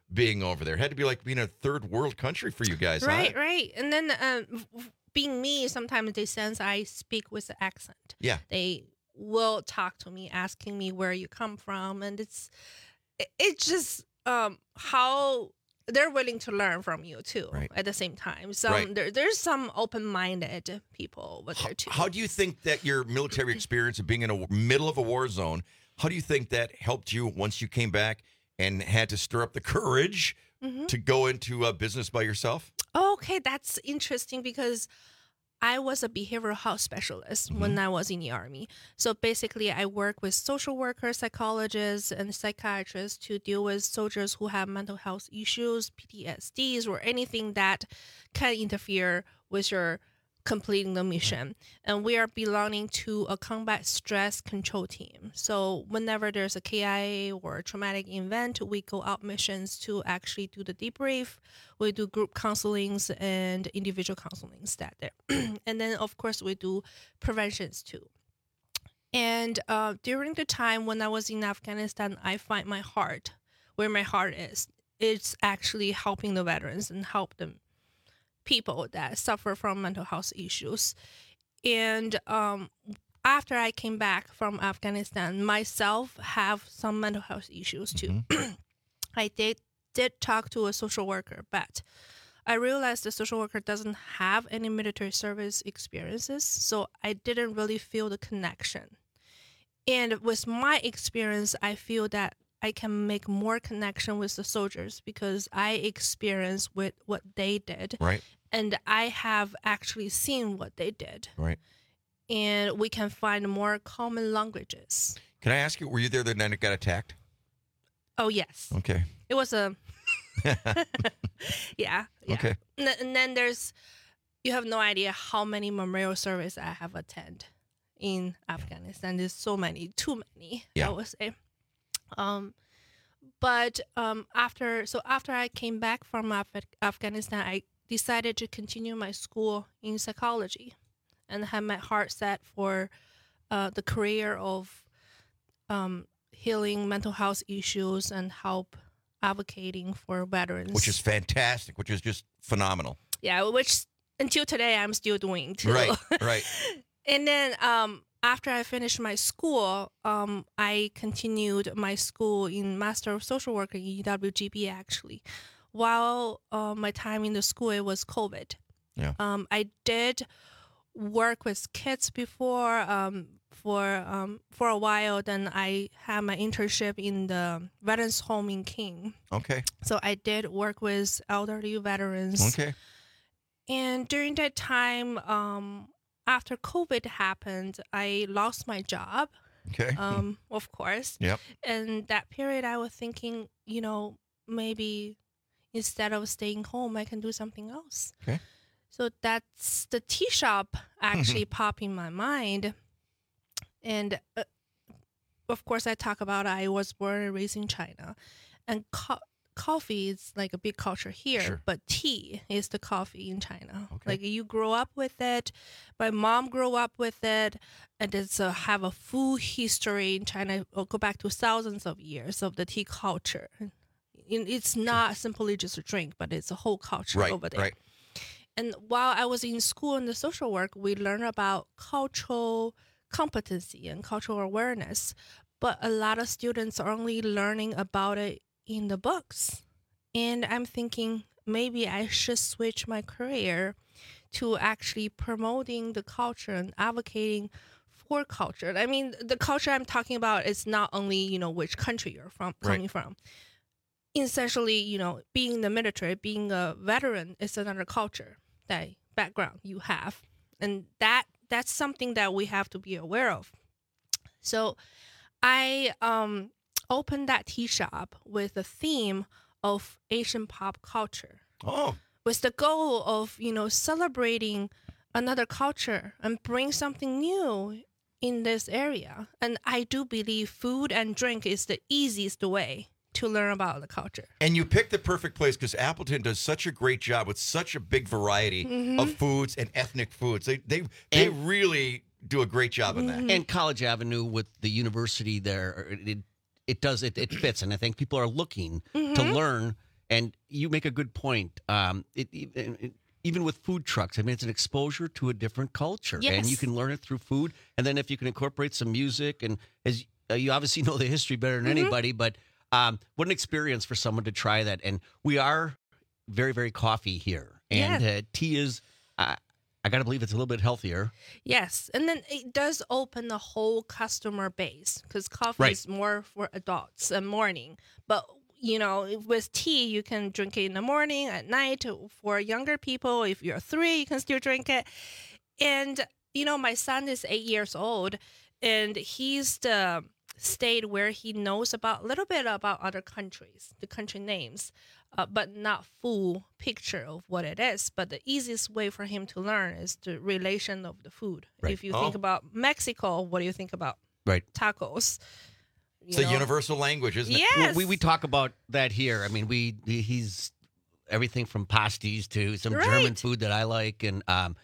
being over there. It had to be like being a third world country for you guys, Right, huh? right. And then being me, sometimes they sense I speak with the accent. Yeah. They will talk to me, asking me where you come from, and it's just how they're willing to learn from you too. Right. At the same time, there's some open-minded people over there too. How do you think that your military experience of being in the middle of a war zone, how do you think that helped you once you came back and had to stir up the courage to go into a business by yourself? Okay, that's interesting because I was a behavioral health specialist when I was in the Army. So basically, I work with social workers, psychologists, and psychiatrists to deal with soldiers who have mental health issues, PTSDs, or anything that can interfere with your completing the mission. And we are belonging to a combat stress control team. So whenever there's a KIA or a traumatic event, we go out missions to actually do the debrief. We do group counselings and individual counselings that there. And then, of course, we do preventions too. And during the time when I was in Afghanistan, I find my heart, where my heart is. It's actually helping the veterans and help them people that suffer from mental health issues. And after I came back from Afghanistan, myself have some mental health issues too. I did talk to a social worker, but I realized the social worker doesn't have any military service experiences, so I didn't really feel the connection. And with my experience, I feel that I can make more connection with the soldiers because I experienced with what they did. Right. And I have actually seen what they did. Right. And we can find more common languages. Can I ask you, were you there the night it got attacked? Oh, yes. Okay. It was a... yeah. Okay. And then you have no idea how many memorial service I have attended in Afghanistan. There's so many, too many, I would say. But after I came back from Afghanistan, I decided to continue my school in psychology and had my heart set for the career of healing mental health issues and help advocating for veterans. Which is fantastic, which is just phenomenal. Yeah, which until today I'm still doing too. Right. And then after I finished my school, I continued my school in Master of Social Work in EWGB actually. While my time in the school, it was COVID. Yeah. I did work with kids before for a while. Then I had my internship in the Veterans Home in King. Okay. So I did work with elderly veterans. Okay. And during that time, after COVID happened, I lost my job. Okay. Of course. Yep. And that period, I was thinking, maybe instead of staying home, I can do something else. Okay. So that's the tea shop actually popped in my mind. And of course, I talk about I was born and raised in China. And coffee is like a big culture here, Sure. but tea is the coffee in China. Okay. Like you grow up with it. My mom grew up with it, and it's have a full history in China. It'll go back to thousands of years of the tea culture. It's not simply just a drink, but it's a whole culture over there. Right. And while I was in school in the social work, we learned about cultural competency and cultural awareness. But a lot of students are only learning about it in the books. And I'm thinking maybe I should switch my career to actually promoting the culture and advocating for culture. I mean, the culture I'm talking about is not only, which country you're coming from. Essentially, being in the military, being a veteran is another culture, that background you have. And that's something that we have to be aware of. So I opened that tea shop with the theme of Asian pop culture. Oh. With the goal of, celebrating another culture and bring something new in this area. And I do believe food and drink is the easiest way to learn about the culture. And you picked the perfect place because Appleton does such a great job with such a big variety of foods and ethnic foods. They really do a great job in that. And College Avenue with the university there, it fits. And I think people are looking to learn And you make a good point. Even with food trucks, I mean, it's an exposure to a different culture. Yes. And you can learn it through food. And then if you can incorporate some music, and as you obviously know the history better than anybody, but what an experience for someone to try that. And we are very, very coffee here. And tea is, I got to believe it's a little bit healthier. Yes. And then it does open the whole customer base because coffee is more for adults and morning. But with tea, you can drink it in the morning, at night. For younger people, if you're 3, you can still drink it. And, my son is 8 years old, and he's the state where he knows a little bit about other countries, the country names, but not full picture of what it is. But the easiest way for him to learn is the relation of the food. Right. If you think about Mexico, what do you think about? Right. Tacos. It's a universal language, isn't it? Yes. Well, we talk about that here. I mean, he's everything from pasties to some German food that I like, and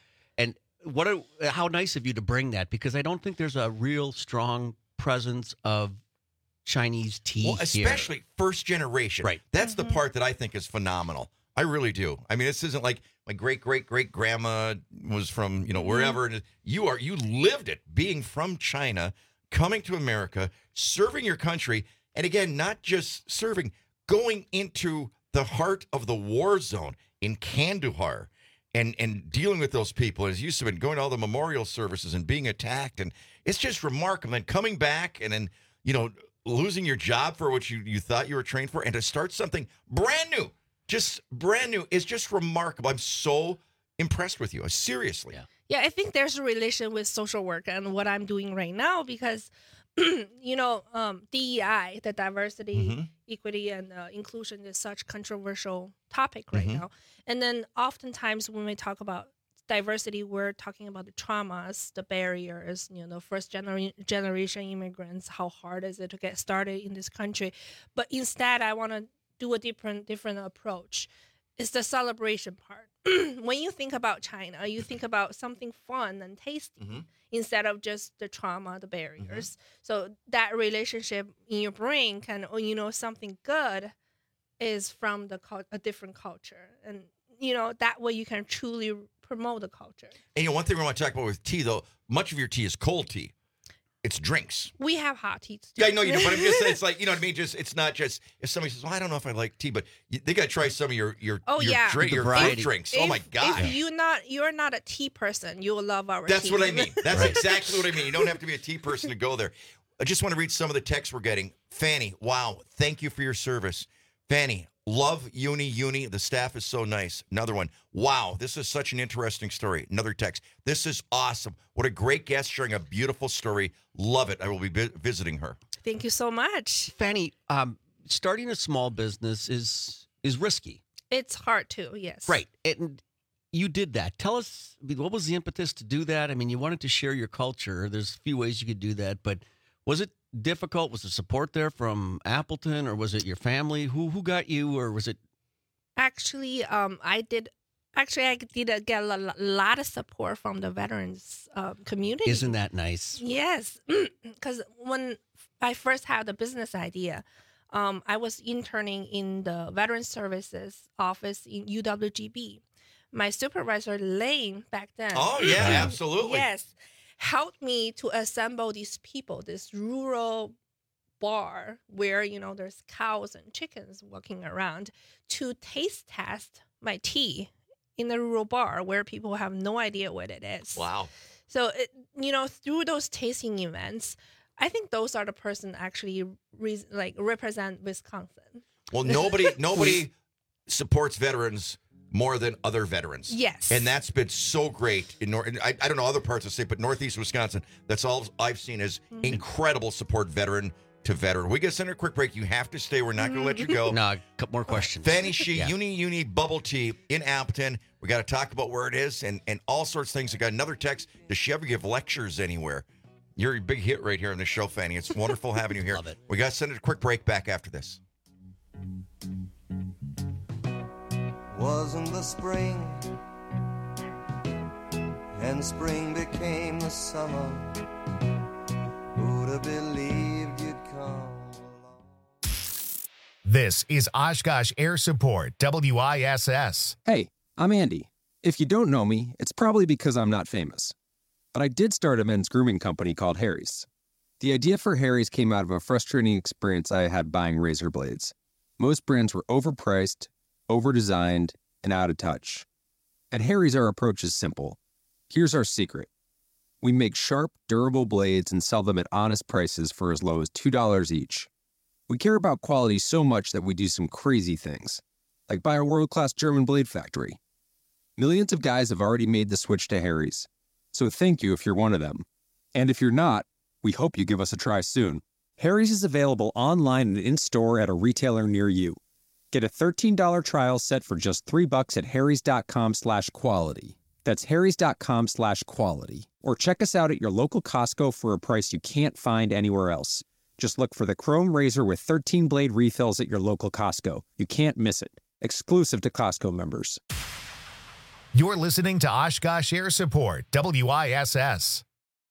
how nice of you to bring that, because I don't think there's a real strong presence of Chinese tea. Well, especially first generation. Right. That's the part that I think is phenomenal. I really do. I mean, this isn't like my great grandma was from wherever. You lived it, being from China, coming to America, serving your country, and again, not just serving, going into the heart of the war zone in Kandahar and dealing with those people, as you said, going to all the memorial services and being attacked. And it's just remarkable. And coming back and then, losing your job for what you thought you were trained for, and to start something brand new is just remarkable. I'm so impressed with you. Seriously. Yeah, I think there's a relation with social work and what I'm doing right now because, DEI, the diversity, equity, and inclusion is such controversial topic right now. And then oftentimes when we talk about diversity, we're talking about the traumas, the barriers, first generation immigrants, how hard is it to get started in this country. But instead, I want to do a different approach. It's the celebration part. When you think about China, you think about something fun and tasty instead of just the trauma, the barriers. So that relationship in your brain can, something good is from a different culture. And, that way you can truly promote the culture. And one thing we want to talk about with tea, though, much of your tea is cold tea. It's drinks. We have hot teas too. Yeah, I know you do, but I'm just saying, it's like, what I mean? It's not just, if somebody says, well, I don't know if I like tea, but they got to try some of your fruit drinks. Oh, my God. If you're not a tea person, you will love our That's tea. what I mean. That's exactly what I mean. You don't have to be a tea person to go there. I just want to read some of the texts we're getting. Fanny, wow, thank you for your service. Fanny, love Uni. The staff is so nice. Another one. Wow, this is such an interesting story. Another text. This is awesome. What a great guest sharing a beautiful story. Love it. I will be visiting her. Thank you so much. Fanny, starting a small business is risky. It's hard too, yes. Right. And you did that. Tell us, what was the impetus to do that? I mean, you wanted to share your culture. There's a few ways you could do that, but was it difficult? Was the support there from Appleton, or was it your family? Who got you, or was it? Actually, I did get a lot of support from the veterans community. Isn't that nice? Yes, because when I first had the business idea, I was interning in the Veterans Services office in UWGB. My supervisor, Lane, back then. Oh, yeah, absolutely. Yes. Helped me to assemble these people, this rural bar where, there's cows and chickens walking around, to taste test my tea in the rural bar where people have no idea what it is. Wow. So, through those tasting events, I think those are the person actually represent Wisconsin. Well, nobody supports veterans more than other veterans. Yes. And that's been so great. I don't know other parts of the state, but Northeast Wisconsin, that's all I've seen is incredible support veteran to veteran. We get sent a quick break. You have to stay. We're not going to let you go. No, a couple more questions. Fanny Shih, Uni Bubble Tea in Appleton. We got to talk about where it is and all sorts of things. I got another text. Does she ever give lectures anywhere? You're a big hit right here on the show, Fanny. It's wonderful having you here. Love it. We got to send it a quick break back after this. Wasn't the spring, and spring became the summer. Who'd have believed you'd come along? This is Oshkosh Air Support, WISS. Hey, I'm Andy. If you don't know me, it's probably because I'm not famous. But I did start a men's grooming company called Harry's. The idea for Harry's came out of a frustrating experience I had buying razor blades. Most brands were overpriced, overdesigned, and out of touch. At Harry's, our approach is simple. Here's our secret. We make sharp, durable blades and sell them at honest prices for as low as $2 each. We care about quality so much that we do some crazy things, like buy a world-class German blade factory. Millions of guys have already made the switch to Harry's, so thank you if you're one of them. And if you're not, we hope you give us a try soon. Harry's is available online and in-store at a retailer near you. Get a $13 trial set for just $3 at harrys.com/quality. That's harrys.com/quality. Or check us out at your local Costco for a price you can't find anywhere else. Just look for the Chrome Razor with 13 blade refills at your local Costco. You can't miss it. Exclusive to Costco members. You're listening to Oshkosh Air Support, WISS.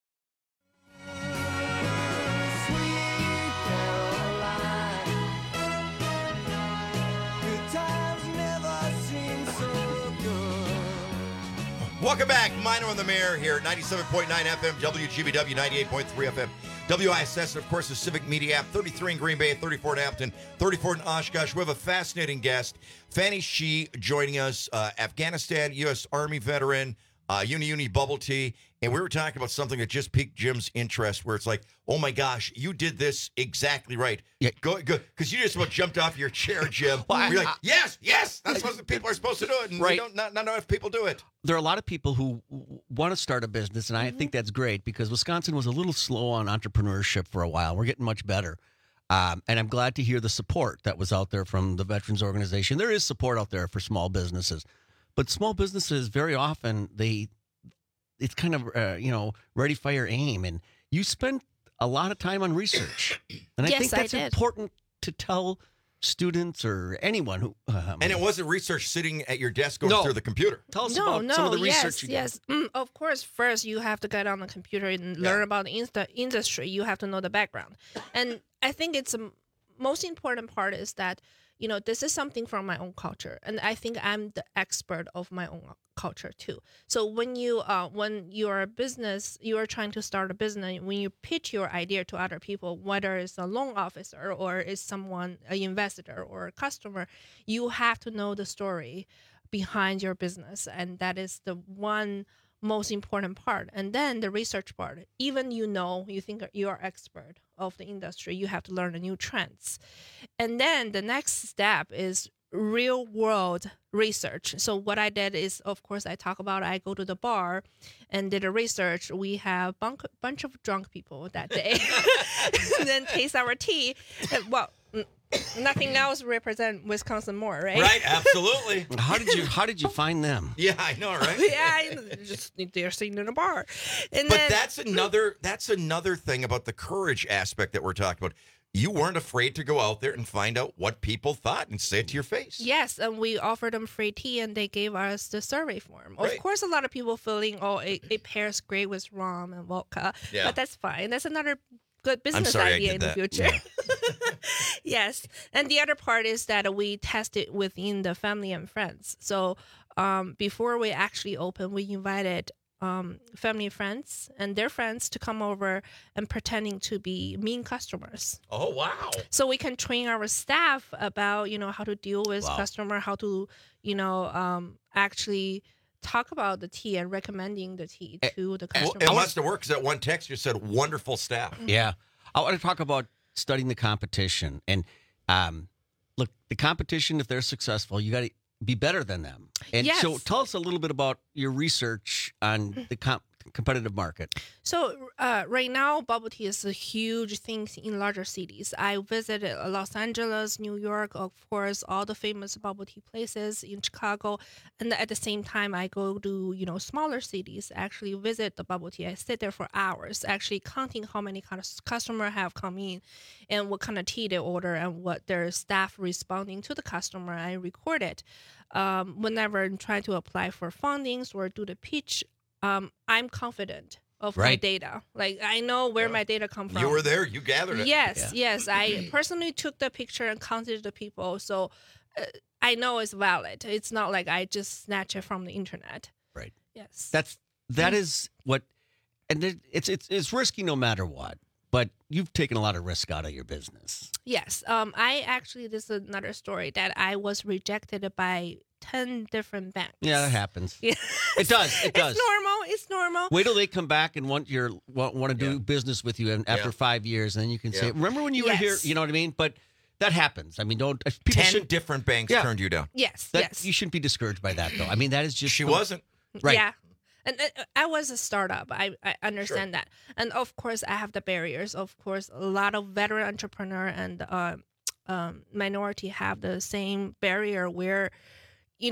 Welcome back. Minor on the Mayor here at 97.9 FM, WGBW 98.3 FM, WISS, and of course the Civic Media app. 33 in Green Bay, 34 in Appleton, 34 in Oshkosh. We have a fascinating guest, Fanny Shih, joining us, Afghanistan, U.S. Army veteran, Uni Bubble Tea. And we were talking about something that just piqued Jim's interest, where it's like, oh my gosh, you did this exactly right. Yeah. Go, because you just about jumped off your chair, Jim. You're like, yes, that's what the people are supposed to do it. And right. Not enough people do it. There are a lot of people who want to start a business, and I think that's great because Wisconsin was a little slow on entrepreneurship for a while. We're getting much better. And I'm glad to hear the support that was out there from the Veterans Organization. There is support out there for small businesses. But small businesses, very often, it's kind of, ready, fire, aim. And you spend a lot of time on research. And I think that's important to tell students or anyone who... and it wasn't research sitting at your desk going through the computer. Tell us about some of the research you did. Yes, of course, first you have to get on the computer and learn about the industry. You have to know the background. And I think it's the most important part is that, this is something from my own culture. And I think I'm the expert of my own culture too. So when you're a business, you are trying to start a business, when you pitch your idea to other people, whether it's a loan officer or is someone, an investor or a customer, you have to know the story behind your business. And that is the one most important part. And then the research part, even you think you are expert of the industry, you have to learn the new trends. And then the next step is real world research. So what I did is, of course, I go to the bar and did a research. We have a bunch of drunk people that day and then taste our tea. Well, nothing else represent Wisconsin more, right? Right, absolutely. How did you find them? Yeah, I know, right? Just they're sitting in a bar. And but that's another thing about the courage aspect that we're talking about. You weren't afraid to go out there and find out what people thought and say it to your face. Yes, and we offered them free tea, and they gave us the survey form. Right. Of course, a lot of people feeling, it pairs great with rum and vodka, but that's fine. That's another good business idea in the future. Yeah. Yes, and the other part is that we test it within the family and friends. So before we actually open, we invited family and friends and their friends to come over and pretending to be mean customers. Oh, wow. So we can train our staff about, how to deal with customer, how to, actually talk about the tea and recommending the tea to the customer. Well, it must have worked because that one text you said wonderful staff. Yeah. I want to talk about studying the competition. And look, the competition, if they're successful, you got to be better than them. And so tell us a little bit about your research on the competitive market. So right now, bubble tea is a huge thing in larger cities. I visited Los Angeles, New York, of course, all the famous bubble tea places in Chicago. And at the same time, I go to, smaller cities, actually visit the bubble tea. I sit there for hours, actually counting how many kind of customers have come in and what kind of tea they order and what their staff responding to the customer. I record it. Whenever I'm trying to apply for fundings or do the pitch, I'm confident of my data. Like, I know where my data come from. You were there. You gathered it. Yes. I personally took the picture and counted the people. So I know it's valid. It's not like I just snatch it from the internet. Right. Yes. That is what, and it's risky no matter what. But you've taken a lot of risk out of your business. Yes. This is another story that I was rejected by 10 different banks. Yeah, that happens. Yeah. It does. It's normal. Wait till they come back and want to do business with you after 5 years, and then you can say, "Remember when you were here?" You know what I mean? But that happens. I mean, 10 different banks turned you down. Yes. You shouldn't be discouraged by that, though. I mean, that is just she wasn't right. Yeah. And I was a startup. I understand that. And of course, I have the barriers. Of course, a lot of veteran entrepreneur and minority have the same barrier where, you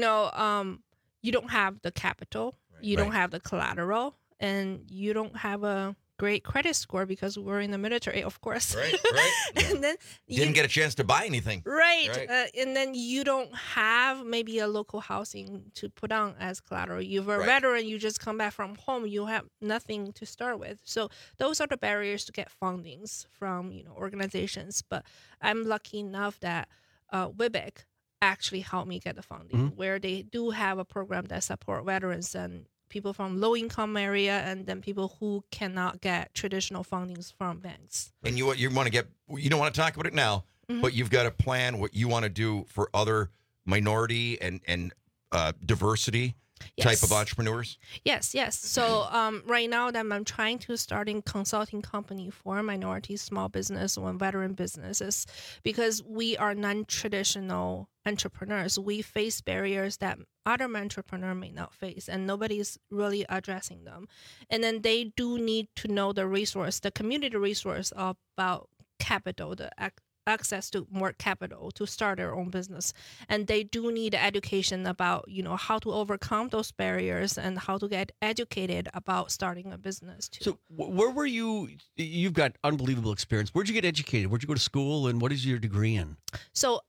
don't have the capital, you don't have the collateral, and you don't have a great credit score because we're in the military, of course. Right. And then didn't get a chance to buy anything. Right. And then you don't have maybe a local housing to put on as collateral. You're a veteran, you just come back from home, you have nothing to start with. So those are the barriers to get fundings from, organizations. But I'm lucky enough that WIBIC actually helped me get the funding, where they do have a program that support veterans and people from low-income area, and then people who cannot get traditional fundings from banks. And you want to get, you don't want to talk about it now, but you've got a plan what you want to do for other minority and diversity type of entrepreneurs? Yes. So right now that I'm trying to start a consulting company for minority small business or veteran businesses, because we are non-traditional entrepreneurs. We face barriers that other entrepreneurs may not face, and nobody's really addressing them. And then they do need to know the community resource about capital, the access to more capital to start their own business. And they do need education about, how to overcome those barriers and how to get educated about starting a business too. So where were you? You've got unbelievable experience. Where'd you get educated? Where'd you go to school, and what is your degree in? So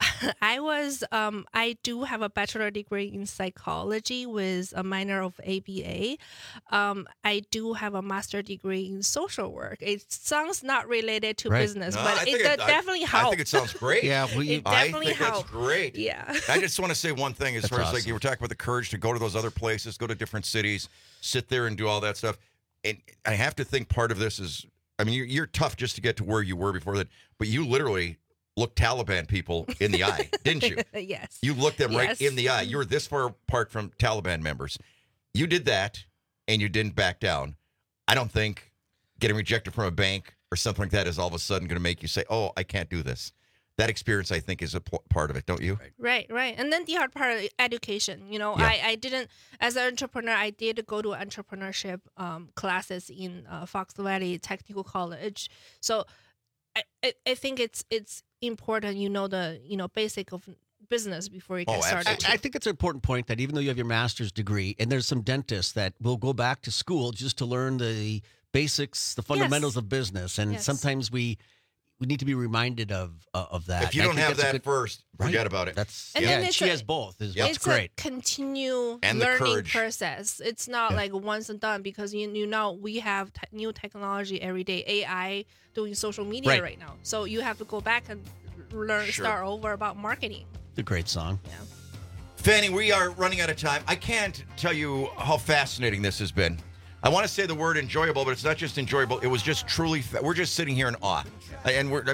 I do have a bachelor degree in psychology with a minor of ABA. I do have a master degree in social work. It sounds not related to business, but it definitely helps. I think it sounds great. Yeah, it definitely helps. That's great. Yeah. I just want to say one thing as far as awesome. you were talking about the courage to go to those other places, go to different cities, sit there and do all that stuff. And I have to think part of this is, you're tough just to get to where you were before that, but you literally looked Taliban people in the eye, didn't you? Yes. You looked them right in the eye. You were this far apart from Taliban members. You did that, and you didn't back down. I don't think getting rejected from a bank or something like that is all of a sudden going to make you say, oh, I can't do this. That experience, I think, is a part of it, don't you? Right. And then the hard part of education. I didn't, as an entrepreneur, I did go to entrepreneurship classes in Fox Valley Technical College. So I think it's important, the basic of business before you get started. I think it's an important point that even though you have your master's degree, and there's some dentists that will go back to school just to learn the basics, the fundamentals of business, and sometimes we need to be reminded of that. If you don't have that first, forget about it. She has both. It's great. A continue learning process. It's not like once and done, because we have new technology every day. AI doing social media right now, so you have to go back and start over about marketing. It's a great song. Yeah. Fanny, we are running out of time. I can't tell you how fascinating this has been. I want to say the word enjoyable, but it's not just enjoyable. It was just truly. We're just sitting here in awe, and we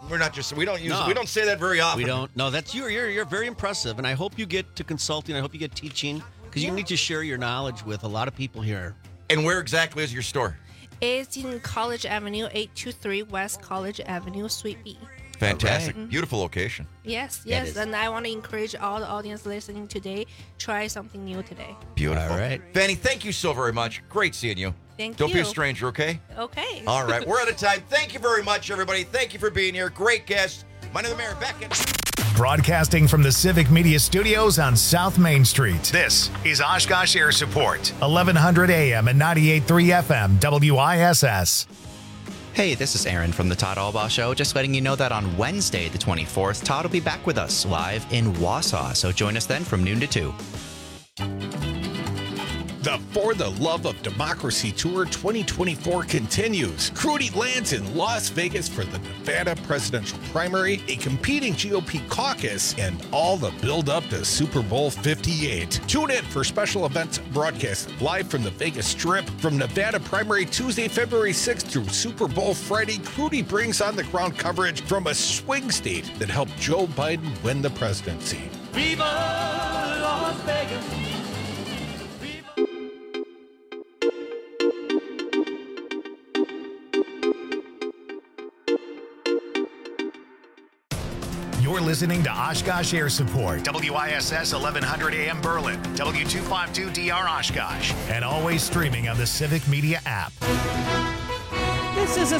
don't say that very often. We don't. No, that's you. You're very impressive, and I hope you get to consulting. I hope you get teaching, because you need to share your knowledge with a lot of people here. And where exactly is your store? It's in College Avenue, 823 West College Avenue, Suite B. Fantastic. Right. Beautiful location. Yes. And I want to encourage all the audience listening today, try something new today. Beautiful. All right. Fanny, thank you so very much. Great seeing you. Thank you. Don't be a you. stranger, okay? Okay. All right. We're out of time. Thank you very much, everybody. Thank you for being here. Great guest. My name is Mayor Beckett. Broadcasting from the Civic Media Studios on South Main Street. This is Oshkosh Air Support, 1100 AM and 98.3 FM, WISS. Hey, this is Aaron from the Todd Albaugh Show. Just letting you know that on Wednesday, the 24th, Todd will be back with us live in Wausau. So join us then from noon to 2. The For the Love of Democracy Tour 2024 continues. Crudy lands in Las Vegas for the Nevada presidential primary, a competing GOP caucus, and all the build-up to Super Bowl 58. Tune in for special events broadcast live from the Vegas Strip. From Nevada primary Tuesday, February 6th through Super Bowl Friday, Crudy brings on-the-ground coverage from a swing state that helped Joe Biden win the presidency. Viva Las Vegas. You're listening to Oshkosh Air Support, WISS 1100 AM Berlin, W252DR Oshkosh, and always streaming on the Civic Media app. This is a